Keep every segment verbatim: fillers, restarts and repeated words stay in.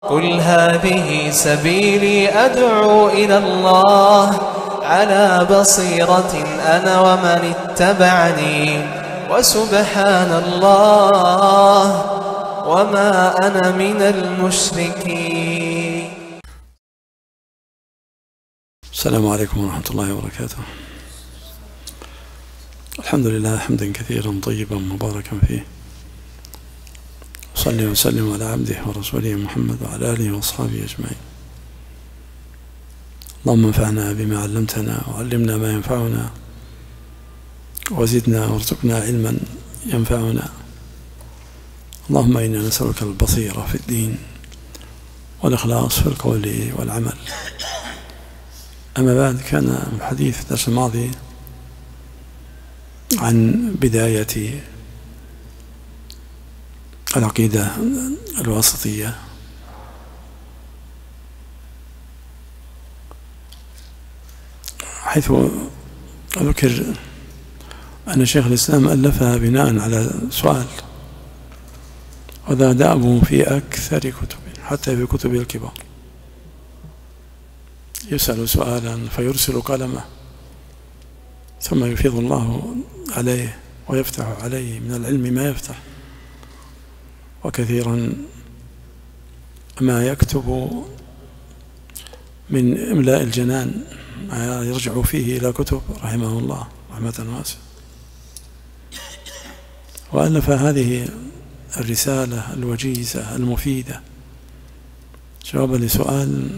قل هذه سبيلي أدعو إلى الله على بصيرة أنا ومن اتبعني وسبحان الله وما أنا من المشركين. السلام عليكم ورحمة الله وبركاته. الحمد لله حمدا كثيرا طيبا مباركا فيه، صلي وسلم على عبده ورسوله محمد وعلى آله وأصحابه أجمعين. اللهم انفعنا بما علمتنا وعلمنا ما ينفعنا وزدنا وارزقنا علما ينفعنا. اللهم إنا نسألك البصيرة في الدين والإخلاص في القول والعمل. أما بعد، كان الحديث الدرس الماضي عن بداية العقيدة الواسطية، حيث ذكر أن شيخ الإسلام ألفها بناء على سؤال، وذا دأبه في أكثر كتبه حتى في كتب الكبار. يسأل سؤالا فيرسل قلمه، ثم يفيض الله عليه ويفتح عليه من العلم ما يفتح، وكثيرا ما يكتب من إملاء الجنان ما يرجع فيه إلى كتب رحمه الله رحمة واسعة. وألف هذه الرسالة الوجيزة المفيدة جوابا لسؤال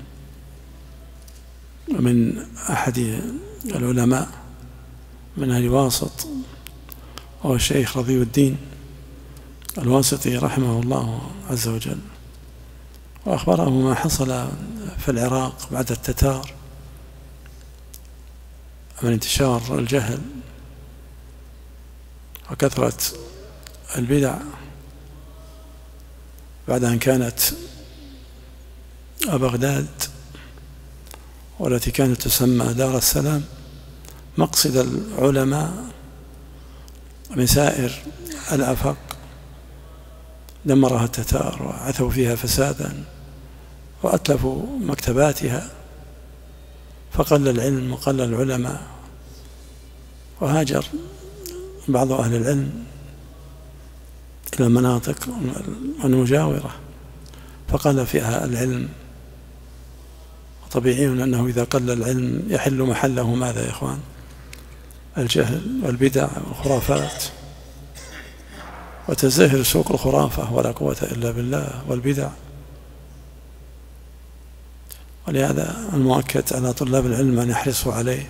من أحد العلماء من أهل واسط، هو الشيخ رضي الدين الواسطي رحمه الله عز وجل، وأخبره ما حصل في العراق بعد التتار من انتشار الجهل وكثرة البدع، بعد أن كانت بغداد والتي كانت تسمى دار السلام مقصد العلماء من سائر الآفاق، دمرها التتار وعثوا فيها فسادا وأتلفوا مكتباتها، فقل العلم وقل العلماء، وهاجر بعض أهل العلم إلى المناطق المجاورة فقل فيها العلم. طبيعي أنه إذا قل العلم يحل محله ماذا يا إخوان؟ الجهل والبدع والخرافات، وتزدهر سوق الخرافة ولا قوة إلا بالله والبدع. ولهذا المؤكد على طلاب العلم أن يحرصوا عليه،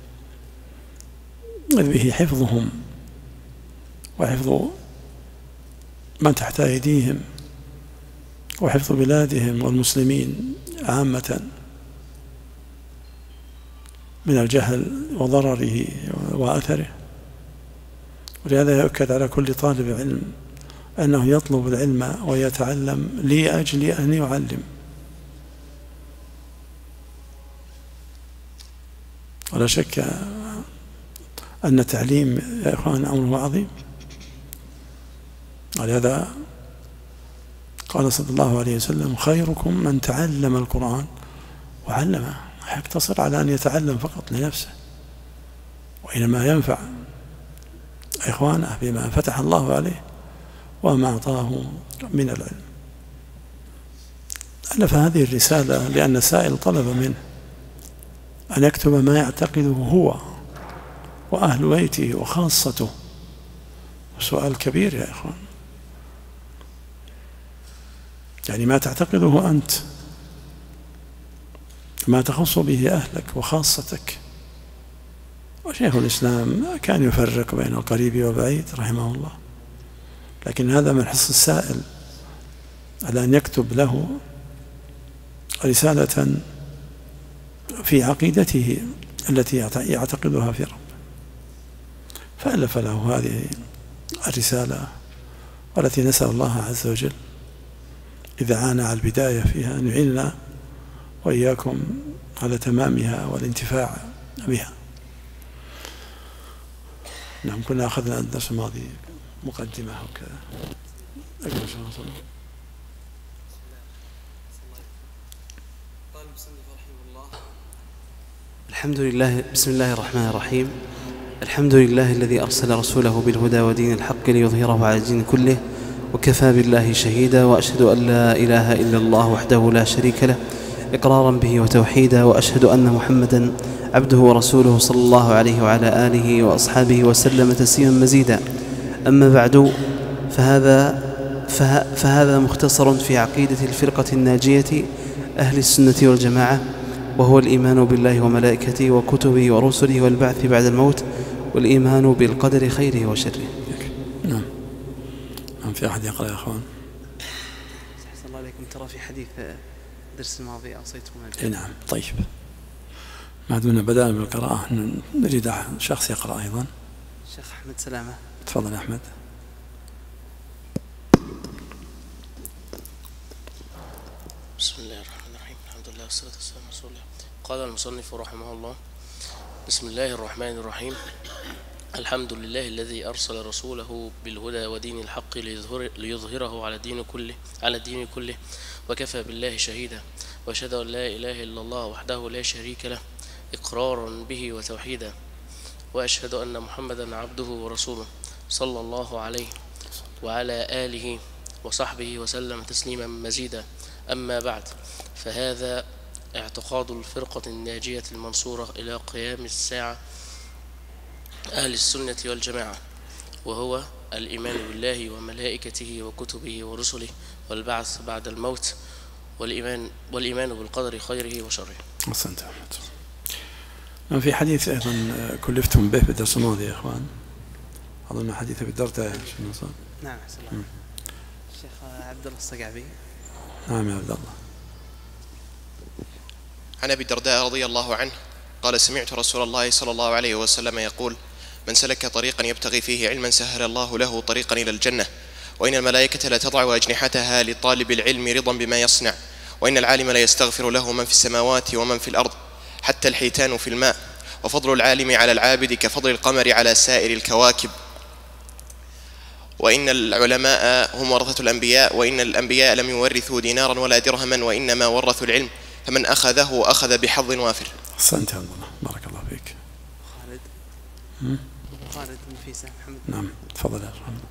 إذ به حفظهم وحفظ من تحت أيديهم وحفظ بلادهم والمسلمين عامة من الجهل وضرره وأثره. ولهذا يؤكد على كل طالب علم أنه يطلب العلم ويتعلم لأجل أن يعلم، ولا شك أن التعليم يا إخوان أمره عظيم. ولهذا قال صلى الله عليه وسلم: خيركم من تعلم القرآن وعلمه. يقتصر على أن يتعلم فقط لنفسه، وإنما ينفع إخوانه بما فتح الله عليه وما أعطاه من العلم. ألف هذه الرسالة لأن السائل طلب منه أن يكتب ما يعتقده هو وأهل بيته وخاصته. سؤال كبير يا إخوان، يعني ما تعتقده أنت، ما تخص به أهلك وخاصتك. وشيخ الإسلام كان يفرق بين القريب وبعيد رحمه الله، لكن هذا من حرص السائل على أن يكتب له رسالة في عقيدته التي يعتقدها في ربه، فألف له هذه الرسالة، والتي نسأل الله عز وجل إذا عانى على البداية فيها أن يعيننا وإياكم على تمامها والانتفاع بها. نعم، كنا أخذنا الدرس الماضي مقدمة وكذا. أجل إن شاء الله. الحمد لله. بسم الله الرحمن الرحيم. الحمد لله الذي أرسل رسوله بالهدى ودين الحق ليظهره على الدين كله، وكفى بالله شهيدا، وأشهد أن لا إله إلا الله وحده لا شريك له إقرارا به وتوحيدا، وأشهد أن محمدا عبده ورسوله صلى الله عليه وعلى آله وأصحابه وسلم تسليما مزيدا. أما بعد، فهذا, فه فهذا مختصر في عقيدة الفرقة الناجية أهل السنة والجماعة، وهو الإيمان بالله وملائكته وكتبه ورسله والبعث بعد الموت، والإيمان بالقدر خيره وشره. نعم. نعم. في أحد يقرأ يا أخوان؟ أحسن الله عليكم. ترى في حديث درس الماضي أوصيتكم. نعم. طيب، ما دمنا بدأنا بالقراءة نريد شخص يقرأ أيضا. الشيخ أحمد سلامة. تفضل يا أحمد. بسم الله الرحمن الرحيم. الحمد لله والصلاة والسلام على رسول الله. قال المصنف رحمه الله: بسم الله الرحمن الرحيم. الحمد لله الذي أرسل رسوله بالهدى ودين الحق ليظهر ليظهره على الدين كله على الدين كله وكفى بالله شهيدا، وأشهد أن لا إله إلا الله وحده لا شريك له إقرارا به وتوحيدا، وأشهد أن محمدا عبده ورسوله صلى الله عليه وعلى آله وصحبه وسلم تسليما مزيدا. أما بعد، فهذا اعتقاد الفرقة الناجية المنصورة إلى قيام الساعة أهل السنة والجماعة، وهو الإيمان بالله وملائكته وكتبه ورسله والبعث بعد الموت، والإيمان, والإيمان بالقدر خيره وشره. أحسنت. في حديث أيضا كلفتم به في الدرس الماضي يا إخوان، أظن حديث أبي الدرداء. نعم. أحسن الله. الشيخ عبد الله الصقعبي. نعم يا عبد الله. عن أبي الدرداء رضي الله عنه قال: سمعت رسول الله صلى الله عليه وسلم يقول: من سلك طريقا يبتغي فيه علما سهل الله له طريقا إلى الجنة، وإن الملائكة لتضع أجنحتها لطالب العلم رضا بما يصنع، وإن العالم ليستغفر له من في السماوات ومن في الأرض حتى الحيتان في الماء، وفضل العالم على العابد كفضل القمر على سائر الكواكب، وإن العلماء هم ورثة الأنبياء، وإن الأنبياء لم يورثوا دينارا ولا درهما، وإنما ورثوا العلم، فمن أخذه أخذ بحظ وافر. أحسنت يا عبد الله، بارك الله فيك. خالد. خالد بن فيسة محمد. نعم. تفضل يا رحمن.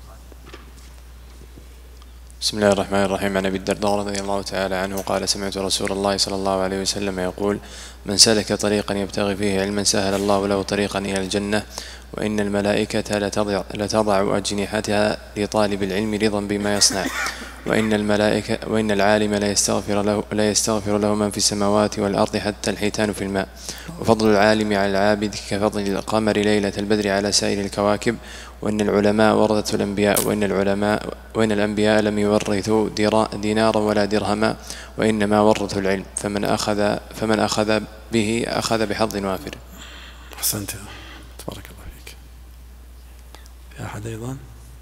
بسم الله الرحمن الرحيم. عن أبي الدرداء رضي الله تعالى عنه قال: سمعت رسول الله صلى الله عليه وسلم يقول: من سلك طريقا يبتغي فيه علما سهل الله له طريقا إلى الجنة، وإن الملائكة لتضع, لتضع أجنحتها لطالب العلم رضا بما يصنع، وإن الملائكة وإن العالم لا يستغفر له لا يستغفر له من في السماوات والأرض حتى الحيتان في الماء، وفضل العالم على العابد كفضل القمر ليلة البدر على سائر الكواكب، وإن العلماء ورثة الأنبياء، وإن العلماء وإن الأنبياء لم يورثوا دينارا ولا درهما، وإنما ورثوا العلم، فمن أخذ فمن أخذ به أخذ بحظ وافر. أحسنت، تبارك الله فيك. في أحد أيضا؟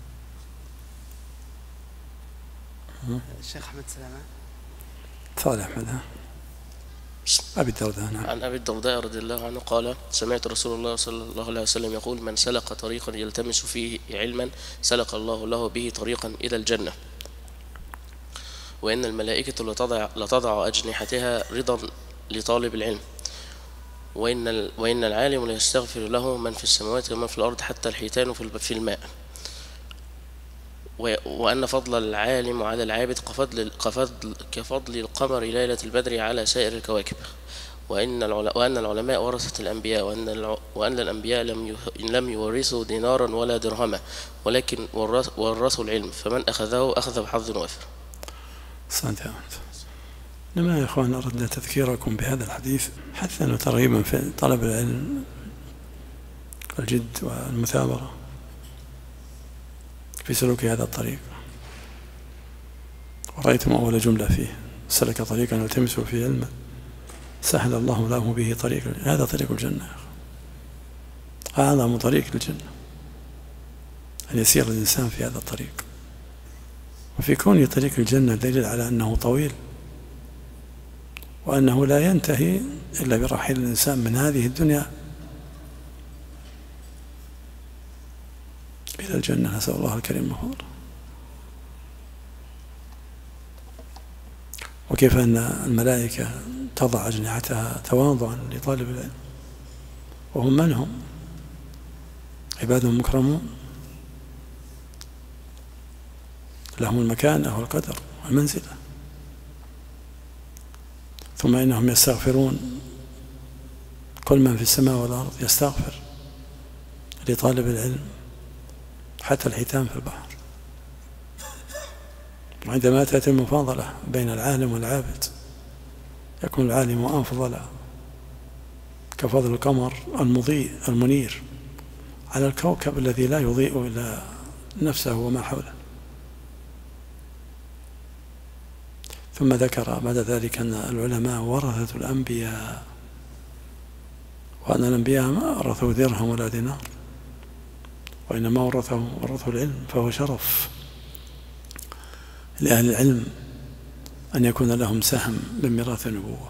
الشيخ أحمد سلامة. تفضل يا أحمد. أبي الدرداء. نعم. عن أبي الدرداء رضي الله عنه قال: سمعت رسول الله صلى الله عليه وسلم يقول: من سلك طريقا يلتمس فيه علما سلك الله له به طريقا إلى الجنة، وإن الملائكة لتضع, لتضع أجنحتها رضا لطالب العلم، وإن, وإن العالم ليستغفر له من في السماوات ومن في الأرض حتى الحيتان في الماء، وأن فضل العالم على العابد كفضل, كفضل, كفضل القمر ليلة البدر على سائر الكواكب، وأن وأن العلماء ورثة الأنبياء، وأن وأن الأنبياء لم لم يورثوا دينارا ولا درهما، ولكن ورثوا العلم، فمن أخذه أخذ بحظ وافر. أحسنت يا أنت. لما يا إخوان أردنا تذكيركم بهذا الحديث حثا وترغيبا في طلب العلم الجد والمثابرة في سلوك هذا الطريق. ورأيتم أول جملة فيه: سلك طريقا يلتمس فيه علما سهل الله له به طريق. هذا طريق الجنة، أعظم طريق للجنة أن يسير الإنسان في هذا الطريق. وفي كون طريق الجنة دليل على أنه طويل، وأنه لا ينتهي إلا برحيل الإنسان من هذه الدنيا إلى الجنة، نسأل الله الكريم المغفور. وكيف أن الملائكة تضع أجنحتها تواضعا لطالب العلم. وهم من هم؟ عباد مكرمون لهم المكانة والقدر والمنزلة. ثم إنهم يستغفرون، كل من في السماء والأرض يستغفر لطالب العلم حتى الحيتان في البحر. وعندما تأتي المفاضلة بين العالم والعابد يكون العالم أفضل كفضل القمر المضيء المنير على الكوكب الذي لا يضيء إلا نفسه وما حوله. ثم ذكر بعد ذلك أن العلماء ورثة الأنبياء، وأن الأنبياء ما ورثوا درهم ولا دينار، وإنما ورثوا ورثوا العلم. فهو شرف لأهل العلم أن يكون لهم سهم من ميراث النبوة.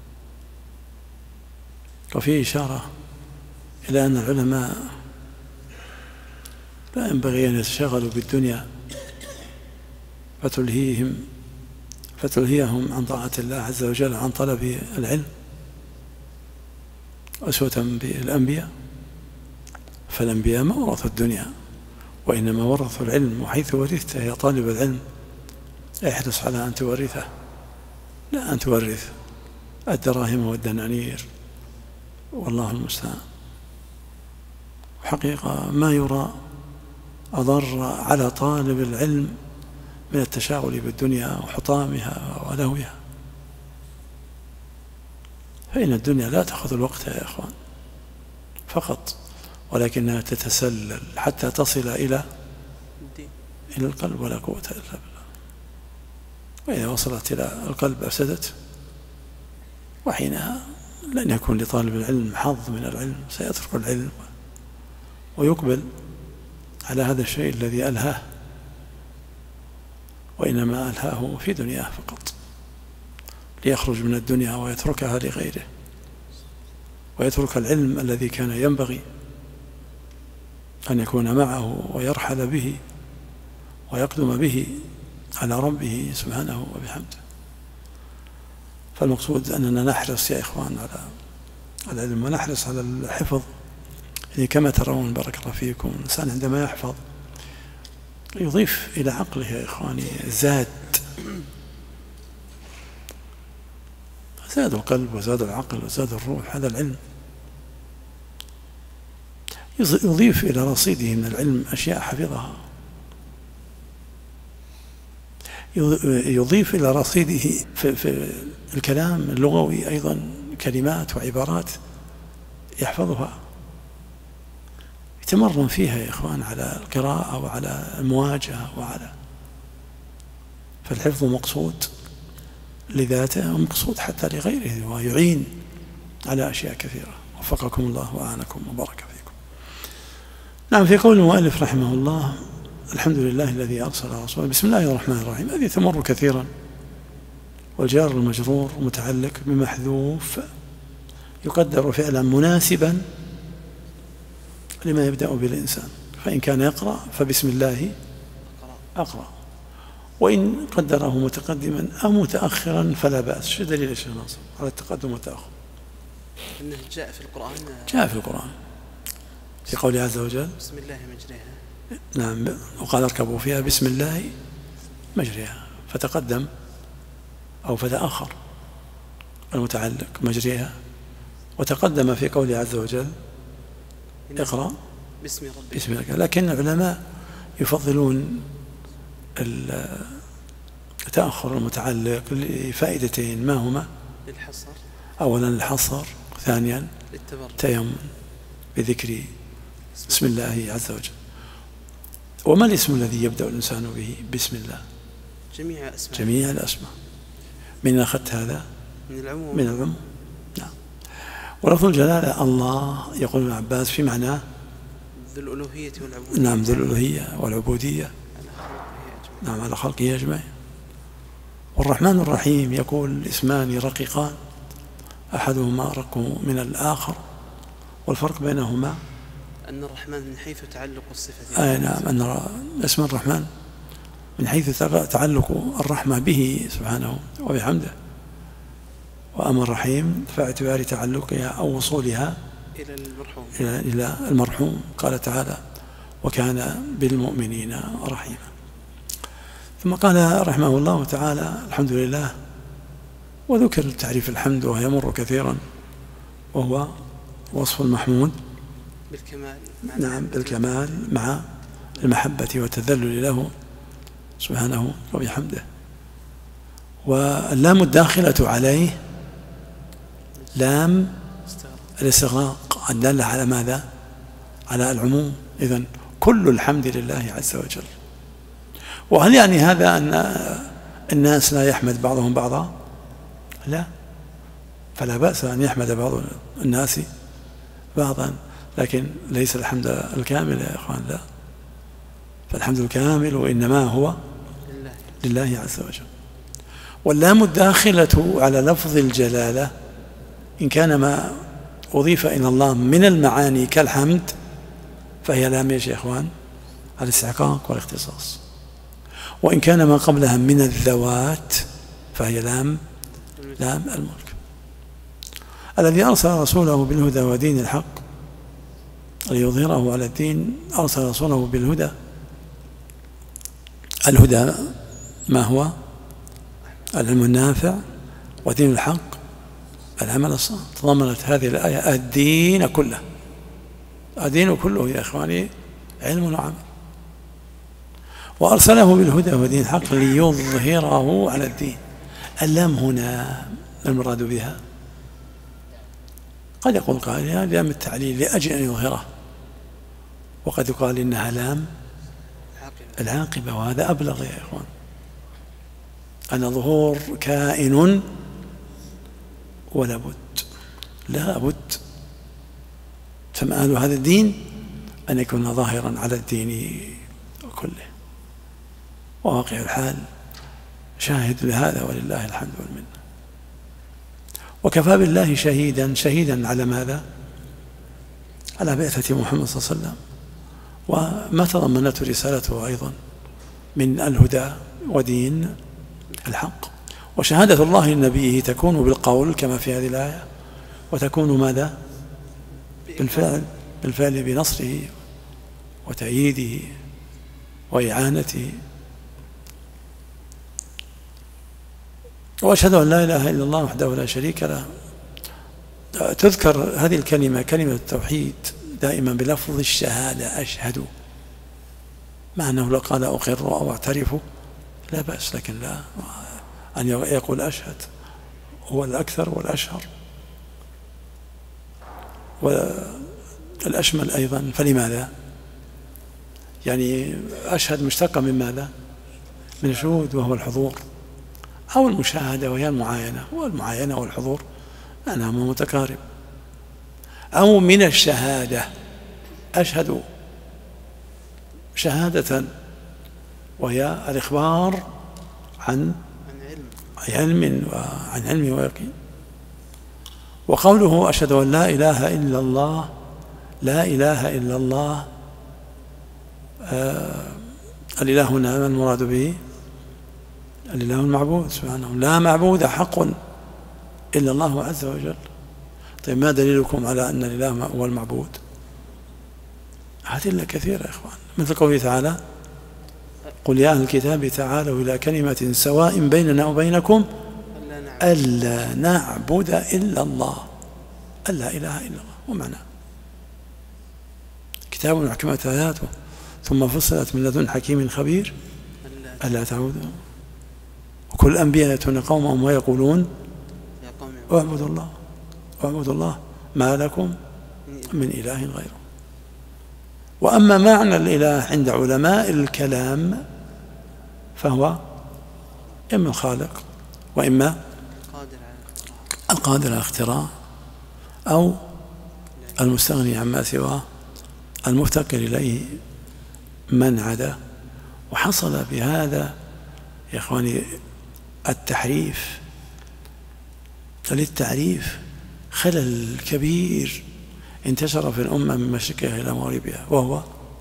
وفيه إشارة إلى أن العلماء لا ينبغي أن يتشغلوا بالدنيا فتلهيهم فتلهيهم عن طاعة الله عز وجل عن طلب العلم، أسوة بالأنبياء. فالأنبياء ما ورثوا الدنيا وإنما ورثوا العلم. وحيث ورثته يا طالب العلم احرص على أن تورثه، لا أن تورث الدراهم والدنانير، والله المستعان. حقيقة ما يرى أضر على طالب العلم من التشاغل بالدنيا وحطامها ولهوها، فإن الدنيا لا تأخذ الوقت يا إخوان فقط، ولكنها تتسلل حتى تصل إلى إلى القلب، ولا قوة إلا بالله. وإذا وصلت إلى القلب أفسدت، وحينها لن يكون لطالب العلم حظ من العلم، سيترك العلم ويقبل على هذا الشيء الذي ألهاه، وإنما ألهاه في دنياه فقط، ليخرج من الدنيا ويتركها لغيره، ويترك العلم الذي كان ينبغي أن يكون معه ويرحل به ويقدم به على ربه سبحانه وبحمده. فالمقصود أننا نحرص يا إخوان على العلم، ونحرص على الحفظ. يعني كما ترون بارك الله فيكم، الإنسان عندما يحفظ يضيف إلى عقله يا إخواني زاد زاد القلب وزاد العقل وزاد الروح. هذا العلم يضيف إلى رصيده من العلم أشياء حفظها، يضيف إلى رصيده في, في الكلام اللغوي أيضا كلمات وعبارات يحفظها، يتمرن فيها يا إخوان على القراءة وعلى المواجهة وعلى. فالحفظ مقصود لذاته ومقصود حتى لغيره، ويعين على أشياء كثيرة. وفقكم الله وأعانكم وبارك فيكم. نعم، في قول المؤلف رحمه الله: الحمد لله الذي أرسل رسوله. بسم الله الرحمن الرحيم هذه تمر كثيرا، والجار المجرور متعلق بمحذوف يقدر فعلا مناسبا لما يبدأ به الإنسان. فإن كان يقرأ فبسم الله أقرأ، وإن قدره متقدما أو متأخرا فلا بأس. شو دليل يا شيخ ناصر على التقدم والتأخر؟ أنه جاء في القرآن جاء في القرآن في قوله عز وجل: بسم الله مجريها. نعم، وقال اركبوا فيها بسم الله مجريها، فتقدم أو فتأخر المتعلق مجريها، وتقدم في قوله عز وجل: اقرأ باسم ربك. بسم الله. لكن العلماء يفضلون التأخر المتعلق لفائدتين، ما هما؟ للحصر، أولا الحصر، ثانيا التيمم بذكر بسم الله عز وجل. وما الاسم الذي يبدأ الإنسان به بسم الله؟ جميع أسماء جميع الأسماء. من أخذت هذا؟ من العموم. من العموم، نعم. ولفظ الجلالة الله يقول ابن عباس في معناه ذو الألوهية والعبودية. نعم، ذو الألوهية والعبودية، نعم، على خلقه أجمعين. والرحمن الرحيم يقول اسمان رقيقان أحدهما أرق من الآخر، والفرق بينهما أن الرحمن من حيث تعلق الصفة. آه نعم، أن اسم الرحمن من حيث تعلق الرحمة به سبحانه وبحمده، وأما الرحيم فاعتبار تعلقها أو وصولها إلى المرحوم إلى إلى المرحوم. قال تعالى وكان بالمؤمنين رحيما. ثم قال رحمه الله تعالى الحمد لله، وذكر تعريف الحمد وهو يمر كثيرا، وهو وصف المحمود بالكمال. نعم بالكمال مع المحبة والتذلل له سبحانه وبحمده. واللام الداخلة عليه لام الاستغراق الدالة على ماذا؟ على العموم. إذن كل الحمد لله عز وجل. وهل يعني هذا أن الناس لا يحمد بعضهم بعضا؟ لا، فلا بأس أن يحمد بعض الناس بعضا، لكن ليس الحمد الكامل يا إخوان، لا، فالحمد الكامل وإنما هو لله عز وجل. واللام الداخلة على لفظ الجلالة إن كان ما أضيف إلى الله من المعاني كالحمد فهي لام يا إخوان الاستحقاق والاختصاص، وإن كان ما قبلها من الذوات فهي لام لام الملك. الذي أرسل رسوله بالهدى ودين الحق ليظهره على الدين، أرسل رسوله بالهدى. الهدى ما هو؟ العلم النافع، ودين الحق العمل الصالح. تضمنت هذه الآية الدين كله، الدين كله يا إخواني علم وعمل. وأرسله بالهدى ودين الحق ليظهره على الدين. اللام هنا المراد بها قد يقول قائل لام التعليل لأجل أن يظهره، وقد يقال إنها لام العاقبة، وهذا أبلغ يا إخوان، أن ظهور كائن ولا بد، لا بد، فمآل هذا الدين أن يكون ظاهرا على الدين كله. وواقع الحال شاهد لهذا ولله الحمد والمنة. وكفى بالله شهيدا، شهيدا على ماذا؟ على بعثة محمد صلى الله عليه وسلم وما تضمنته رسالته أيضا من الهدى ودين الحق. وشهادة الله لنبيه تكون بالقول كما في هذه الآية، وتكون ماذا؟ بالفعل، بالفعل بنصره وتأييده وإعانته. وأشهد أن لا إله إلا الله وحده لا شريك له. تذكر هذه الكلمة كلمة التوحيد دائما بلفظ الشهادة، أشهد، مع أنه لو قال أقر أو أعترف لا بأس، لكن لا، أن يقول أشهد هو الأكثر والأشهر والأشمل أيضا. فلماذا؟ يعني أشهد مشتقة من ماذا؟ من الشهود وهو الحضور، أو المشاهدة وهي المعاينة، والمعاينة والحضور معناهما متقارب. أو من الشهادة، أشهد شهادة وهي الإخبار عن علم وعن علم ويقين. وقوله أشهد أن لا إله إلا الله، لا إله إلا الله، آه الإله هنا ما المراد به؟ الإله المعبود سبحانه، لا معبود حق إلا الله عز وجل. طيب ما دليلكم على أن الإله هو المعبود؟ أدلة كثيرة يا إخوان، مثل قوله تعالى قل يا أهل الكتاب تعالوا إلى كلمة سواء بيننا وبينكم ألا نعبد إلا الله، ألا إله إلا الله. ومعنى كتاب محكمت آياته ثم فصلت من لدن حكيم خبير ألا تعبدوا. وكل الأنبياء يأتون قومهم ويقولون اعبدوا الله، اعبدوا الله ما لكم من إله غيره. وأما معنى الإله عند علماء الكلام فهو إما الخالق وإما القادر على الاختراع، أو المستغني عما سواه، المفتقر إليه من عدا. وحصل بهذا يا إخواني التحريف للتعريف، خلل كبير انتشر في الأمة من مشرقها إلى مغربها، وهو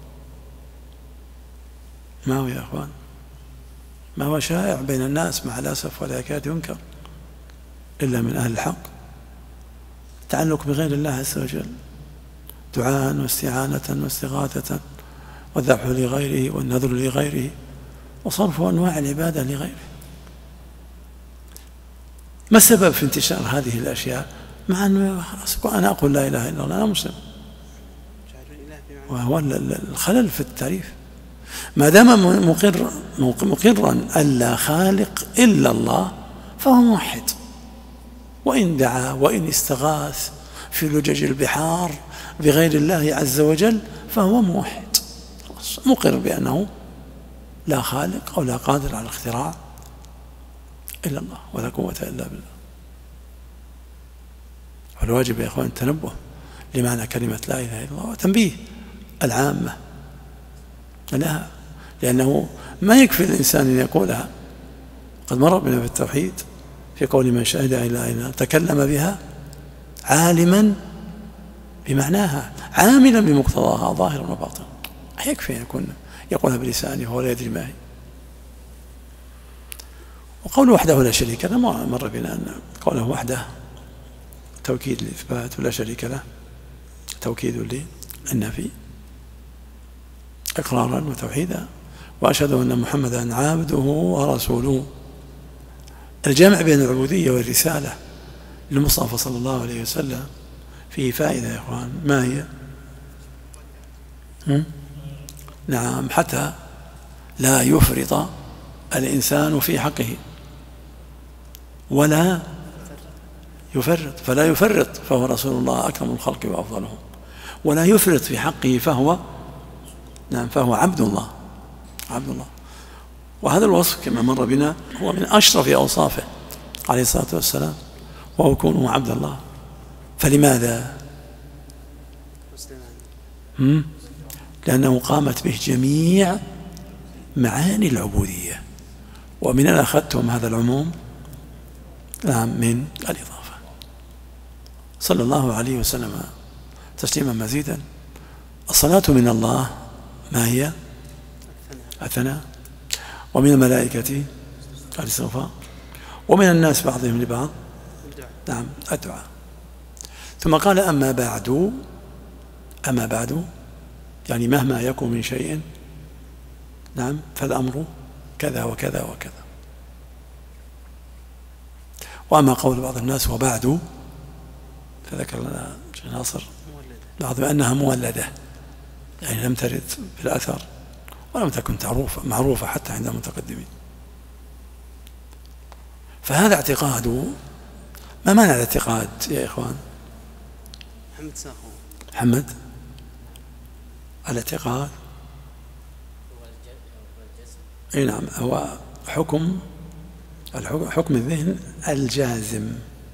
ما هو يا أخوان؟ ما هو شائع بين الناس مع الأسف ولا يكاد ينكر، إلا من أهل الحق. التعلق بغير الله عز وجل دعاء واستعانة واستغاثة والذبح لغيره والنذر لغيره وصرف أنواع العبادة لغيره. ما السبب في انتشار هذه الأشياء مع أن أنا أقول لا إله إلا الله أنا مسلم؟ وهو الخلل في التعريف. ما دام مقر مقرا أن لا خالق إلا الله فهو موحد، وإن دعا وإن استغاث في لجج البحار بغير الله عز وجل فهو موحد، مقر بأنه لا خالق أو لا قادر على الاختراع إلا الله ولا قوة إلا بالله. فالواجب يا إخوان التنبه لمعنى كلمة لا إله إلا الله وتنبيه العامة لها، لأنه ما يكفي الإنسان أن يقولها. قد مر بنا في التوحيد في قول من شهد لا إله إلا الله تكلم بها عالما بمعناها عاملا بمقتضاها ظاهرا وباطنا. يكفي أن يكون يقولها بلسانه وهو لا يدري ما هي. وقوله وحده لا شريك له مر بنا أن قوله وحده توكيد للإثبات ولا شريك له توكيد للنفي إقرارا وتوحيدا. وأشهد أن محمدا عبده ورسوله. الجمع بين العبودية والرسالة للمصطفى صلى الله عليه وسلم فيه فائدة يا إخوان. ما هي؟ هم؟ نعم، حتى لا يفرط الإنسان في حقه ولا يفرط، فلا يفرط فهو رسول الله أكرم الخلق وأفضلهم، ولا يفرط في حقه فهو نعم فهو عبد الله عبد الله. وهذا الوصف كما مر بنا هو من أشرف أوصافه عليه الصلاة والسلام، وهو كونه عبد الله. فلماذا؟ هم؟ لأنه قامت به جميع معاني العبودية، ومن أين أخذتم هذا العموم؟ نعم من الإضافة. صلى الله عليه وسلم تسليما مزيدا. الصلاة من الله ما هي؟ الثناء. ومن الملائكة الاستغفار، ومن الناس بعضهم لبعض نعم الدعاء. ثم قال أما بعد أما بعد يعني مهما يكون من شيء نعم فالأمر كذا وكذا وكذا. وأما قول بعض الناس وبعد فذكر لنا شيخ ناصر بعض بأنها مولدة، يعني لم ترد في الأثر ولم تكن معروفة معروفة حتى عند المتقدمين. فهذا اعتقاد. ما معنى الاعتقاد يا إخوان؟ محمد ساخو محمد الاعتقاد اي نعم هو حكم حكم الذهن الجازم.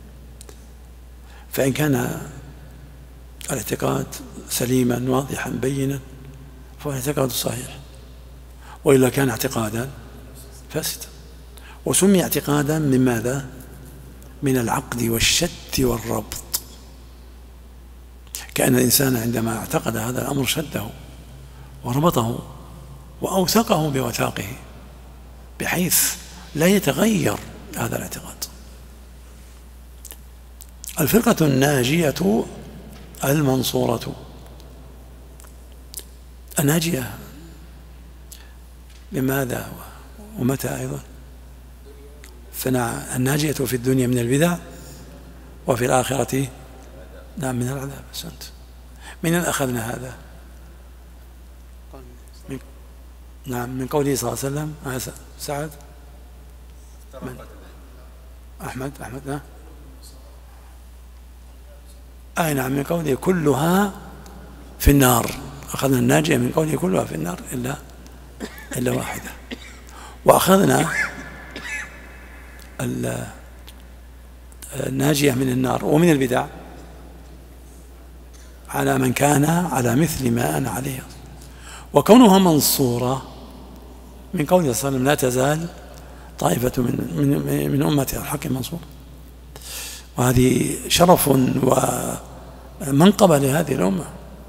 فإن كان الاعتقاد سليما واضحا بينا فهو الاعتقاد صحيح، وإلا كان اعتقادا فاسدا. وسمي اعتقادا من ماذا؟ من العقد والشد والربط. كأن الإنسان عندما اعتقد هذا الأمر شده وربطه وأوثقه بوثاقه بحيث لا يتغير هذا الاعتقاد. الفرقة الناجية المنصورة. الناجية لماذا ومتى أيضا؟ الناجية في الدنيا من البدع وفي الآخرة نعم من العذاب. أحسنت. من أين أخذنا هذا؟ من نعم من قوله صلى الله عليه وسلم. سعد من؟ أحمد أحمد نعم أي نعم من قوله كلها في النار. أخذنا الناجية من قوله كلها في النار إلا إلا واحدة. وأخذنا الناجية من النار ومن البدع على من كان على مثل ما أنا عليه. وكونها منصورة من قوله صلى الله عليه وسلم لا تزال طائفة من من من أمتي الحق منصور. وهذه شرف ومنقبة لهذه الأمة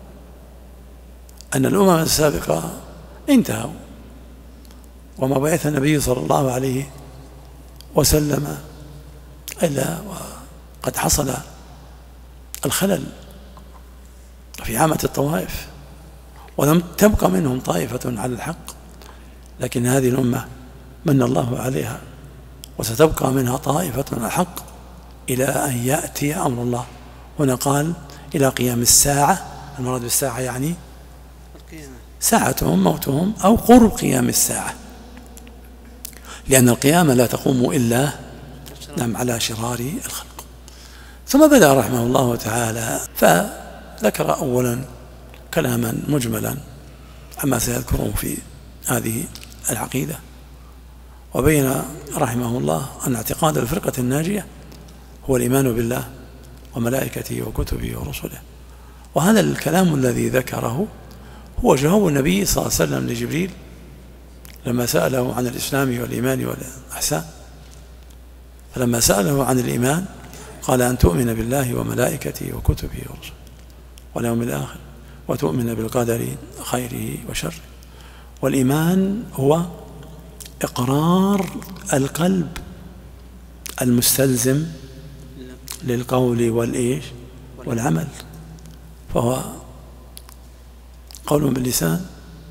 أن الأمم السابقة انتهوا وما بعث النبي صلى الله عليه وسلم إلا وقد حصل الخلل في عامة الطوائف، ولم تبقى منهم طائفة على الحق، لكن هذه الأمة من الله عليها، وستبقى منها طائفة على الحق إلى أن يأتي أمر الله. هنا قال إلى قيام الساعة، المراد بالساعة يعني ساعتهم موتهم أو قرب قيام الساعة، لأن القيامة لا تقوم إلا نعم على شرار الخلق. ثم بدأ رحمه الله تعالى فذكر أولا كلاما مجملا عما سيذكره في هذه العقيدة، وبين رحمه الله أن اعتقاد الفرقة الناجية هو الإيمان بالله وملائكته وكتبه ورسله. وهذا الكلام الذي ذكره هو جواب النبي صلى الله عليه وسلم لجبريل لما سأله عن الإسلام والإيمان والإحسان. فلما سأله عن الإيمان قال أن تؤمن بالله وملائكته وكتبه ورسله واليوم الآخر وتؤمن بالقدر خيره وشره. والإيمان هو إقرار القلب المستلزم للقول والإيش والعمل، فهو قول باللسان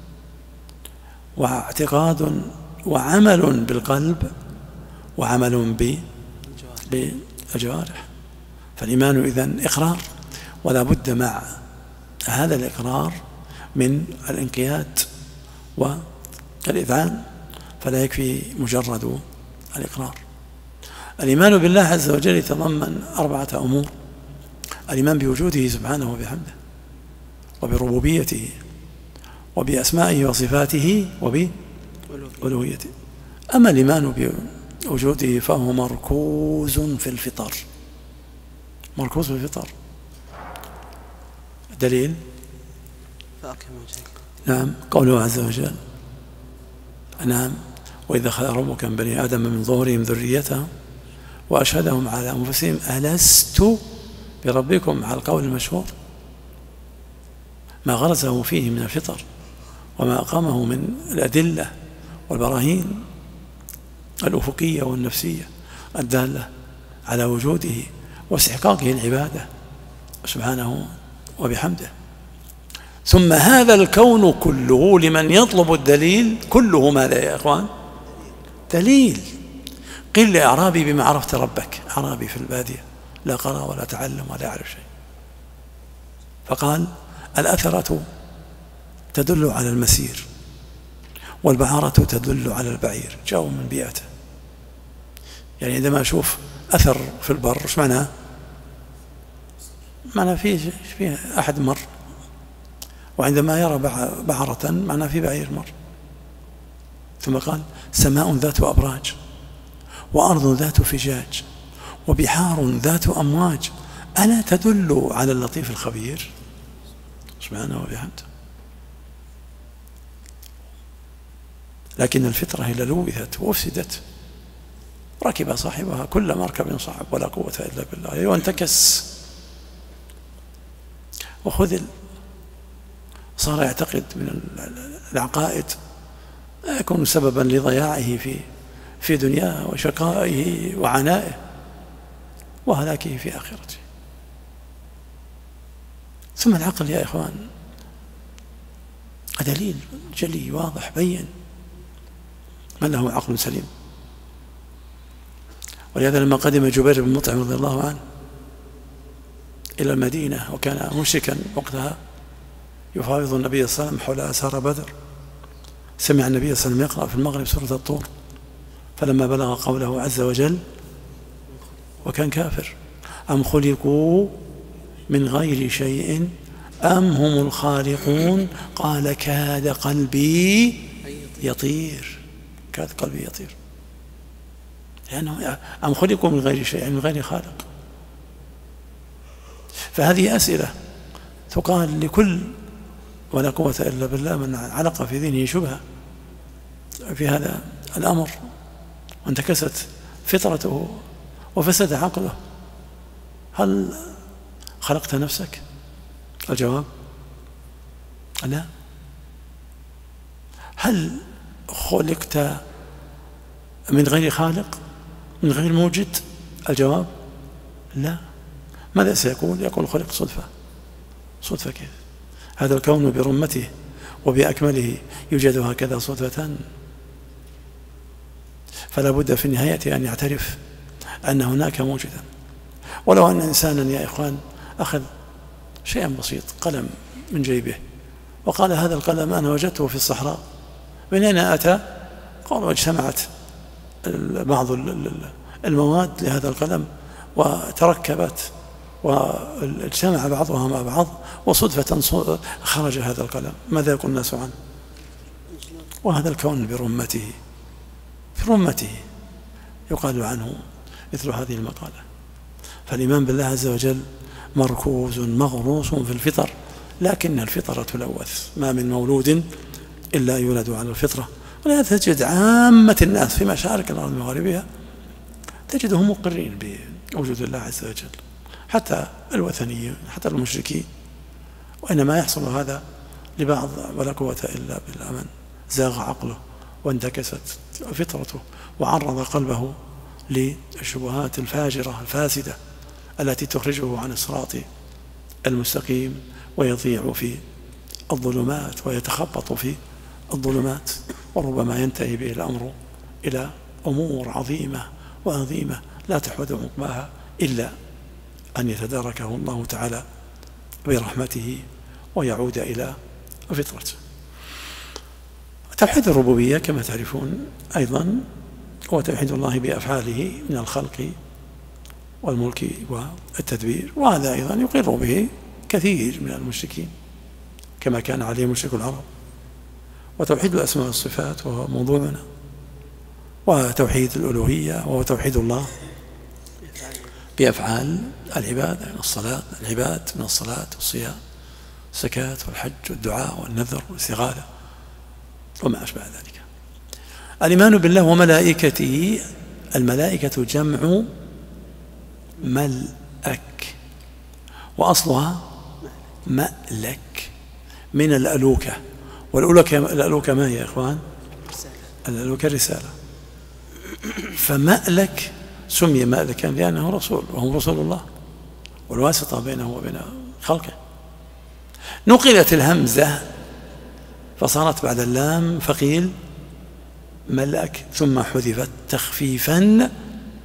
واعتقاد وعمل بالقلب وعمل بالجوارح. فالإيمان إذن إقرار، ولا بد مع هذا الإقرار من الانقياد والإذعان، فلا يكفي مجرد الإقرار. الإيمان بالله عز وجل يتضمن أربعة أمور: الإيمان بوجوده سبحانه وبحمده، وبربوبيته، وبأسمائه وصفاته، وبألوهيته. أما الإيمان بوجوده فهو مركوز في الفطر، مركوز في الفطر. دليل نعم قوله عز وجل نعم وإذا أخذ ربك من بني آدم من ظهورهم ذريتهم وأشهدهم على أنفسهم ألست بربكم، على القول المشهور، ما غرسه فيه من الفطر وما أقامه من الأدلة والبراهين الأفقية والنفسية الدالة على وجوده واستحقاقه العبادة سبحانه وبحمده. ثم هذا الكون كله لمن يطلب الدليل كله ماذا يا إخوان؟ دليل. قل لأعرابي بما عرفت ربك، أعرابي في البادية لا قرأ ولا تعلم ولا يعرف شيء، فقال الأثرة تدل على المسير والبعارة تدل على البعير، جاءوا من بيئته. يعني عندما أشوف أثر في البر إيش معناه؟ معناه فيه فيه أحد مر، وعندما يرى بعرة معناه في بعير مر. ثم قال سماء ذات أبراج وأرض ذات فجاج وبحار ذات أمواج ألا تدل على اللطيف الخبير سبحانه وبحمده. لكن الفطرة هي لوثت وأفسدت، ركب صاحبها كل مركب صعب ولا قوة إلا بالله، وانتكس وخذل، صار يعتقد من العقائد يكون سببا لضياعه في في دنياه وشقائه وعنائه وهلاكه في آخرته. ثم العقل يا إخوان دليل جلي واضح بين من له عقل سليم. ولهذا لما قدم جبير بن مطعم رضي الله عنه إلى المدينة وكان مشركا وقتها يفاوض النبي صلى الله عليه وسلم حول أسارى بدر، سمع النبي صلى الله عليه وسلم يقرأ في المغرب سورة الطور، فلما بلغ قوله عز وجل وكان كافر أم خلقوا من غير شيء أم هم الخالقون قال كاد قلبي يطير، كاد قلبي يطير، لأنه أم خلقوا من غير شيء من غير خالق. فهذه أسئلة تقال لكل ولا قوة إلا بالله من علق في ذهنه شبهة في هذا الأمر وانتكست فطرته وفسد عقله. هل خلقت نفسك؟ الجواب لا. هل خلقت من غير خالق من غير موجد؟ الجواب لا. ماذا سيقول؟ يقول خلق صدفة. صدفة كيف؟ هذا الكون برمته وبأكمله يوجد هكذا صدفة؟ فلا بد في النهاية أن يعترف أن هناك موجدا. ولو أن إنسانا يا إخوان أخذ شيئا بسيط، قلم من جيبه، وقال هذا القلم أنا وجدته في الصحراء، من أين أتى؟ قالوا اجتمعت بعض المواد لهذا القلم وتركبت واجتمع بعضها مع بعض وصدفة خرج هذا القلم. ماذا يقول الناس عنه؟ وهذا الكون برمته برمته يقال عنه مثل هذه المقالة. فالإيمان بالله عز وجل مركوز مغروس في الفطر، لكن الفطرة تلوث. ما من مولود إلا يولد على الفطرة. ولهذا تجد عامة الناس في مشارق الأرض ومغاربها تجدهم مقرين بوجود الله عز وجل، حتى الوثنيين حتى المشركين. وإنما يحصل هذا لبعض، ولا قوة إلا بالله، من زاغ عقله وانتكست فطرته وعرض قلبه للشبهات الفاجرة الفاسدة التي تخرجه عن الصراط المستقيم ويضيع في الظلمات ويتخبط في الظلمات، وربما ينتهي به الأمر إلى أمور عظيمة وعظيمة لا تحمد عقباها إلا أن يتداركه الله تعالى برحمته ويعود إلى فطرته. توحيد الربوبية كما تعرفون أيضا هو توحيد الله بأفعاله من الخلق والملك والتدبير، وهذا أيضا يقر به كثير من المشركين كما كان عليه مشرك العرب. وتوحيد الأسماء والصفات وهو موضوعنا، وتوحيد الألوهية وهو توحيد الله بأفعال العباد، من الصلاة العباد من الصلاة والصيام الزكاة والحج والدعاء والنذر والاستغاثة وما أشبه ذلك. الإيمان بالله وملائكته. الملائكة جمع ملأك، وأصلها مألك من الألوكة. والألوكة الألوكة ما هي يا إخوان؟ الألوكة الرسالة. فمألك سمي مألكا لأنه رسول، وهم رسول الله والواسطة بينه وبين خلقه. نقلت الهمزة فصارت بعد اللام فقيل ملأك، ثم حذفت تخفيفا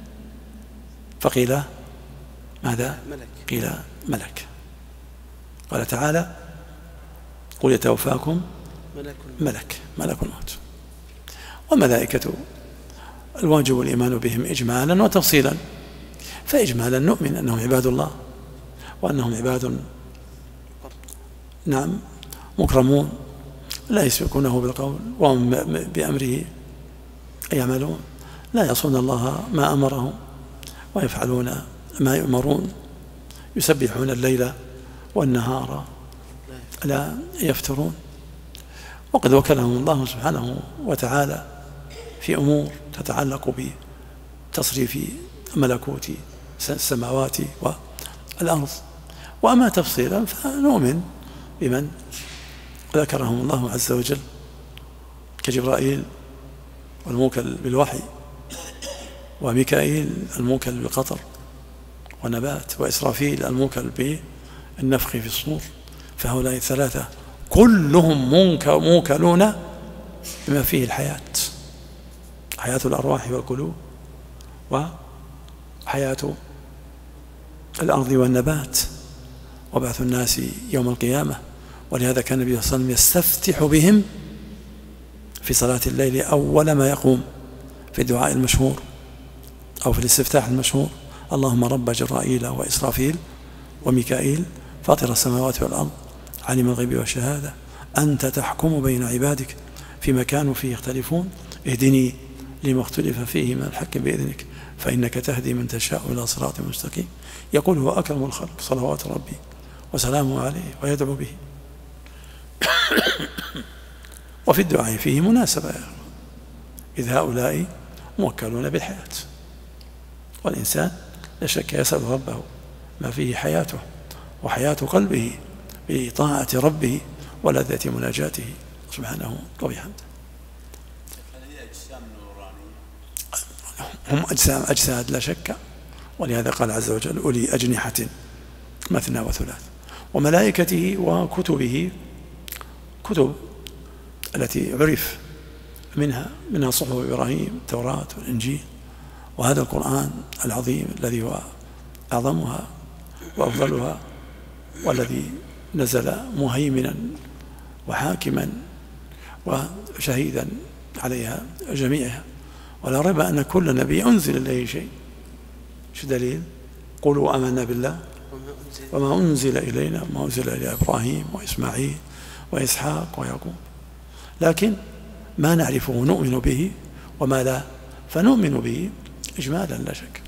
فقيل ماذا؟ ملك. قيل ملك. قال تعالى قل يتوفاكم ملك ملك ملك الموت. والملائكة الواجب الإيمان بهم إجمالا وتفصيلا. فإجمالا نؤمن أنهم عباد الله، وأنهم عباد نعم مكرمون لا يسبقونه بالقول وهم بأمره يعملون، لا يعصون الله ما أمرهم ويفعلون ما يؤمرون، يسبحون الليل والنهار لا يفترون. وقد وكلهم الله سبحانه وتعالى في أمور تتعلق بتصريف ملكوت السماوات والأرض. وأما تفصيلا فنؤمن بمن ذكرهم الله عز وجل كجبرائيل والموكل بالوحي، وميكائيل الموكل بالقطر ونبات، وإسرافيل الموكل بالنفخ في الصور. فهؤلاء الثلاثة كلهم موكلون بما فيه الحياة، حياة الأرواح والقلوب وحياة الأرض والنبات وبعث الناس يوم القيامة. ولهذا كان النبي صلى الله عليه وسلم يستفتح بهم في صلاة الليل أول ما يقوم في الدعاء المشهور أو في الاستفتاح المشهور: اللهم رب جبرائيل وإسرافيل وميكائيل فاطر السماوات والأرض عالم الغيب والشهادة أنت تحكم بين عبادك فيما كانوا فيه يختلفون اهدني لما اختلف فيه من الحق بإذنك فإنك تهدي من تشاء إلى صراط مستقيم. يقول هو أكرم الخلق صلوات ربي وسلامه عليه ويدعو به. وفي الدعاء فيه مناسبة، إذ هؤلاء موكلون بالحياة، والإنسان لا شك يسأل ربه ما فيه حياته وحياة قلبه بطاعة ربه ولذة مناجاته سبحانه وبحمده. هم أجسام أجساد لا شك، ولهذا قال عز وجل أولي أجنحة مثنى وثلاث. وملائكته وكتبه، كتب التي عرف منها منها صحف إبراهيم، التوراة والإنجيل، وهذا القرآن العظيم الذي هو أعظمها وأفضلها، والذي نزل مهيمنا وحاكما وشهيدا عليها جميعها. ولا ريب أن كل نبي أنزل إليه شيء. شو دليل؟ قولوا آمنا بالله وما أنزل إلينا وما أنزل إلى إبراهيم وإسماعيل وإسحاق ويعقوب، لكن ما نعرفه نؤمن به وما لا فنؤمن به إجمالا لا شك.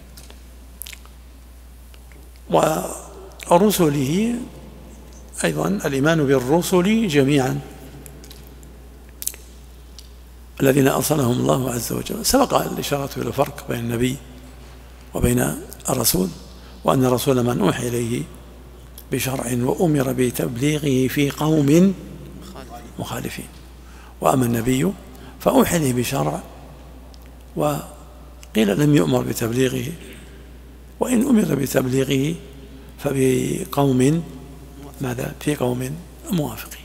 ورسله أيضا الإيمان بالرسل جميعا الذين أرسلهم الله عز وجل. سبق الإشارة إلى الفرق بين النبي وبين الرسول، وأن الرسول من أوحي إليه بشرع وأمر بتبليغه في قوم مخالفين، وأما النبي فأوحي إليه بشرع وقيل لم يؤمر بتبليغه، وإن أمر بتبليغه فبقوم ماذا؟ في قوم موافقين.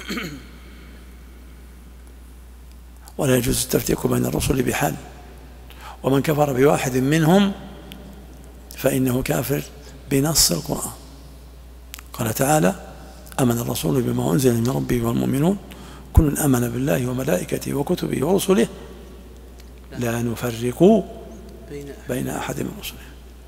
ولا يجوز التفريق بين الرسل بحال، ومن كفر بواحد منهم فإنه كافر بنص القرآن. قال تعالى: آمن الرسول بما أنزل من ربه والمؤمنون كل آمن بالله وملائكته وكتبه ورسله لا نفرق بين أحد من رسله.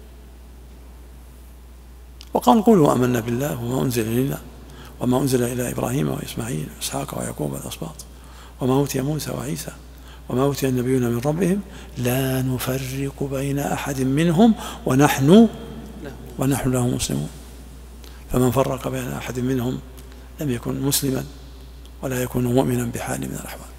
وقال: قولوا آمنا بالله وما أنزل إلينا وما أنزل إلى إبراهيم وإسماعيل وإسحاق ويعقوب الأسباط وما أوتي موسى وعيسى وما أوتي النبيون من ربهم لا نفرق بين أحد منهم ونحن ونحن له مسلمون. فمن فرق بين أحد منهم لم يكن مسلما ولا يكون مؤمنا بحال من الأحوال.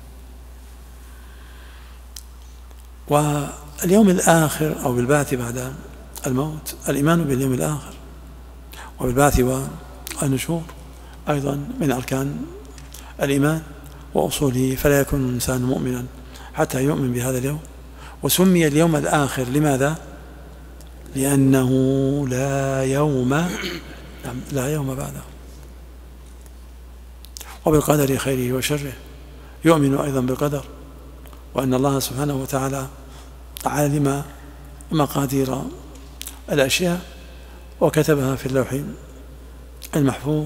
واليوم الآخر أو بالبعث بعد الموت، الإيمان باليوم الآخر وبالبعث والنشور أيضا من أركان الإيمان وأصوله، فلا يكون الإنسان مؤمنا حتى يؤمن بهذا اليوم. وسمي اليوم الآخر لماذا؟ لأنه لا يوم لا يوم بعده. وبالقدر خيره وشره، يؤمن أيضا بالقدر، وأن الله سبحانه وتعالى علم مقادير الأشياء وكتبها في اللوح المحفوظ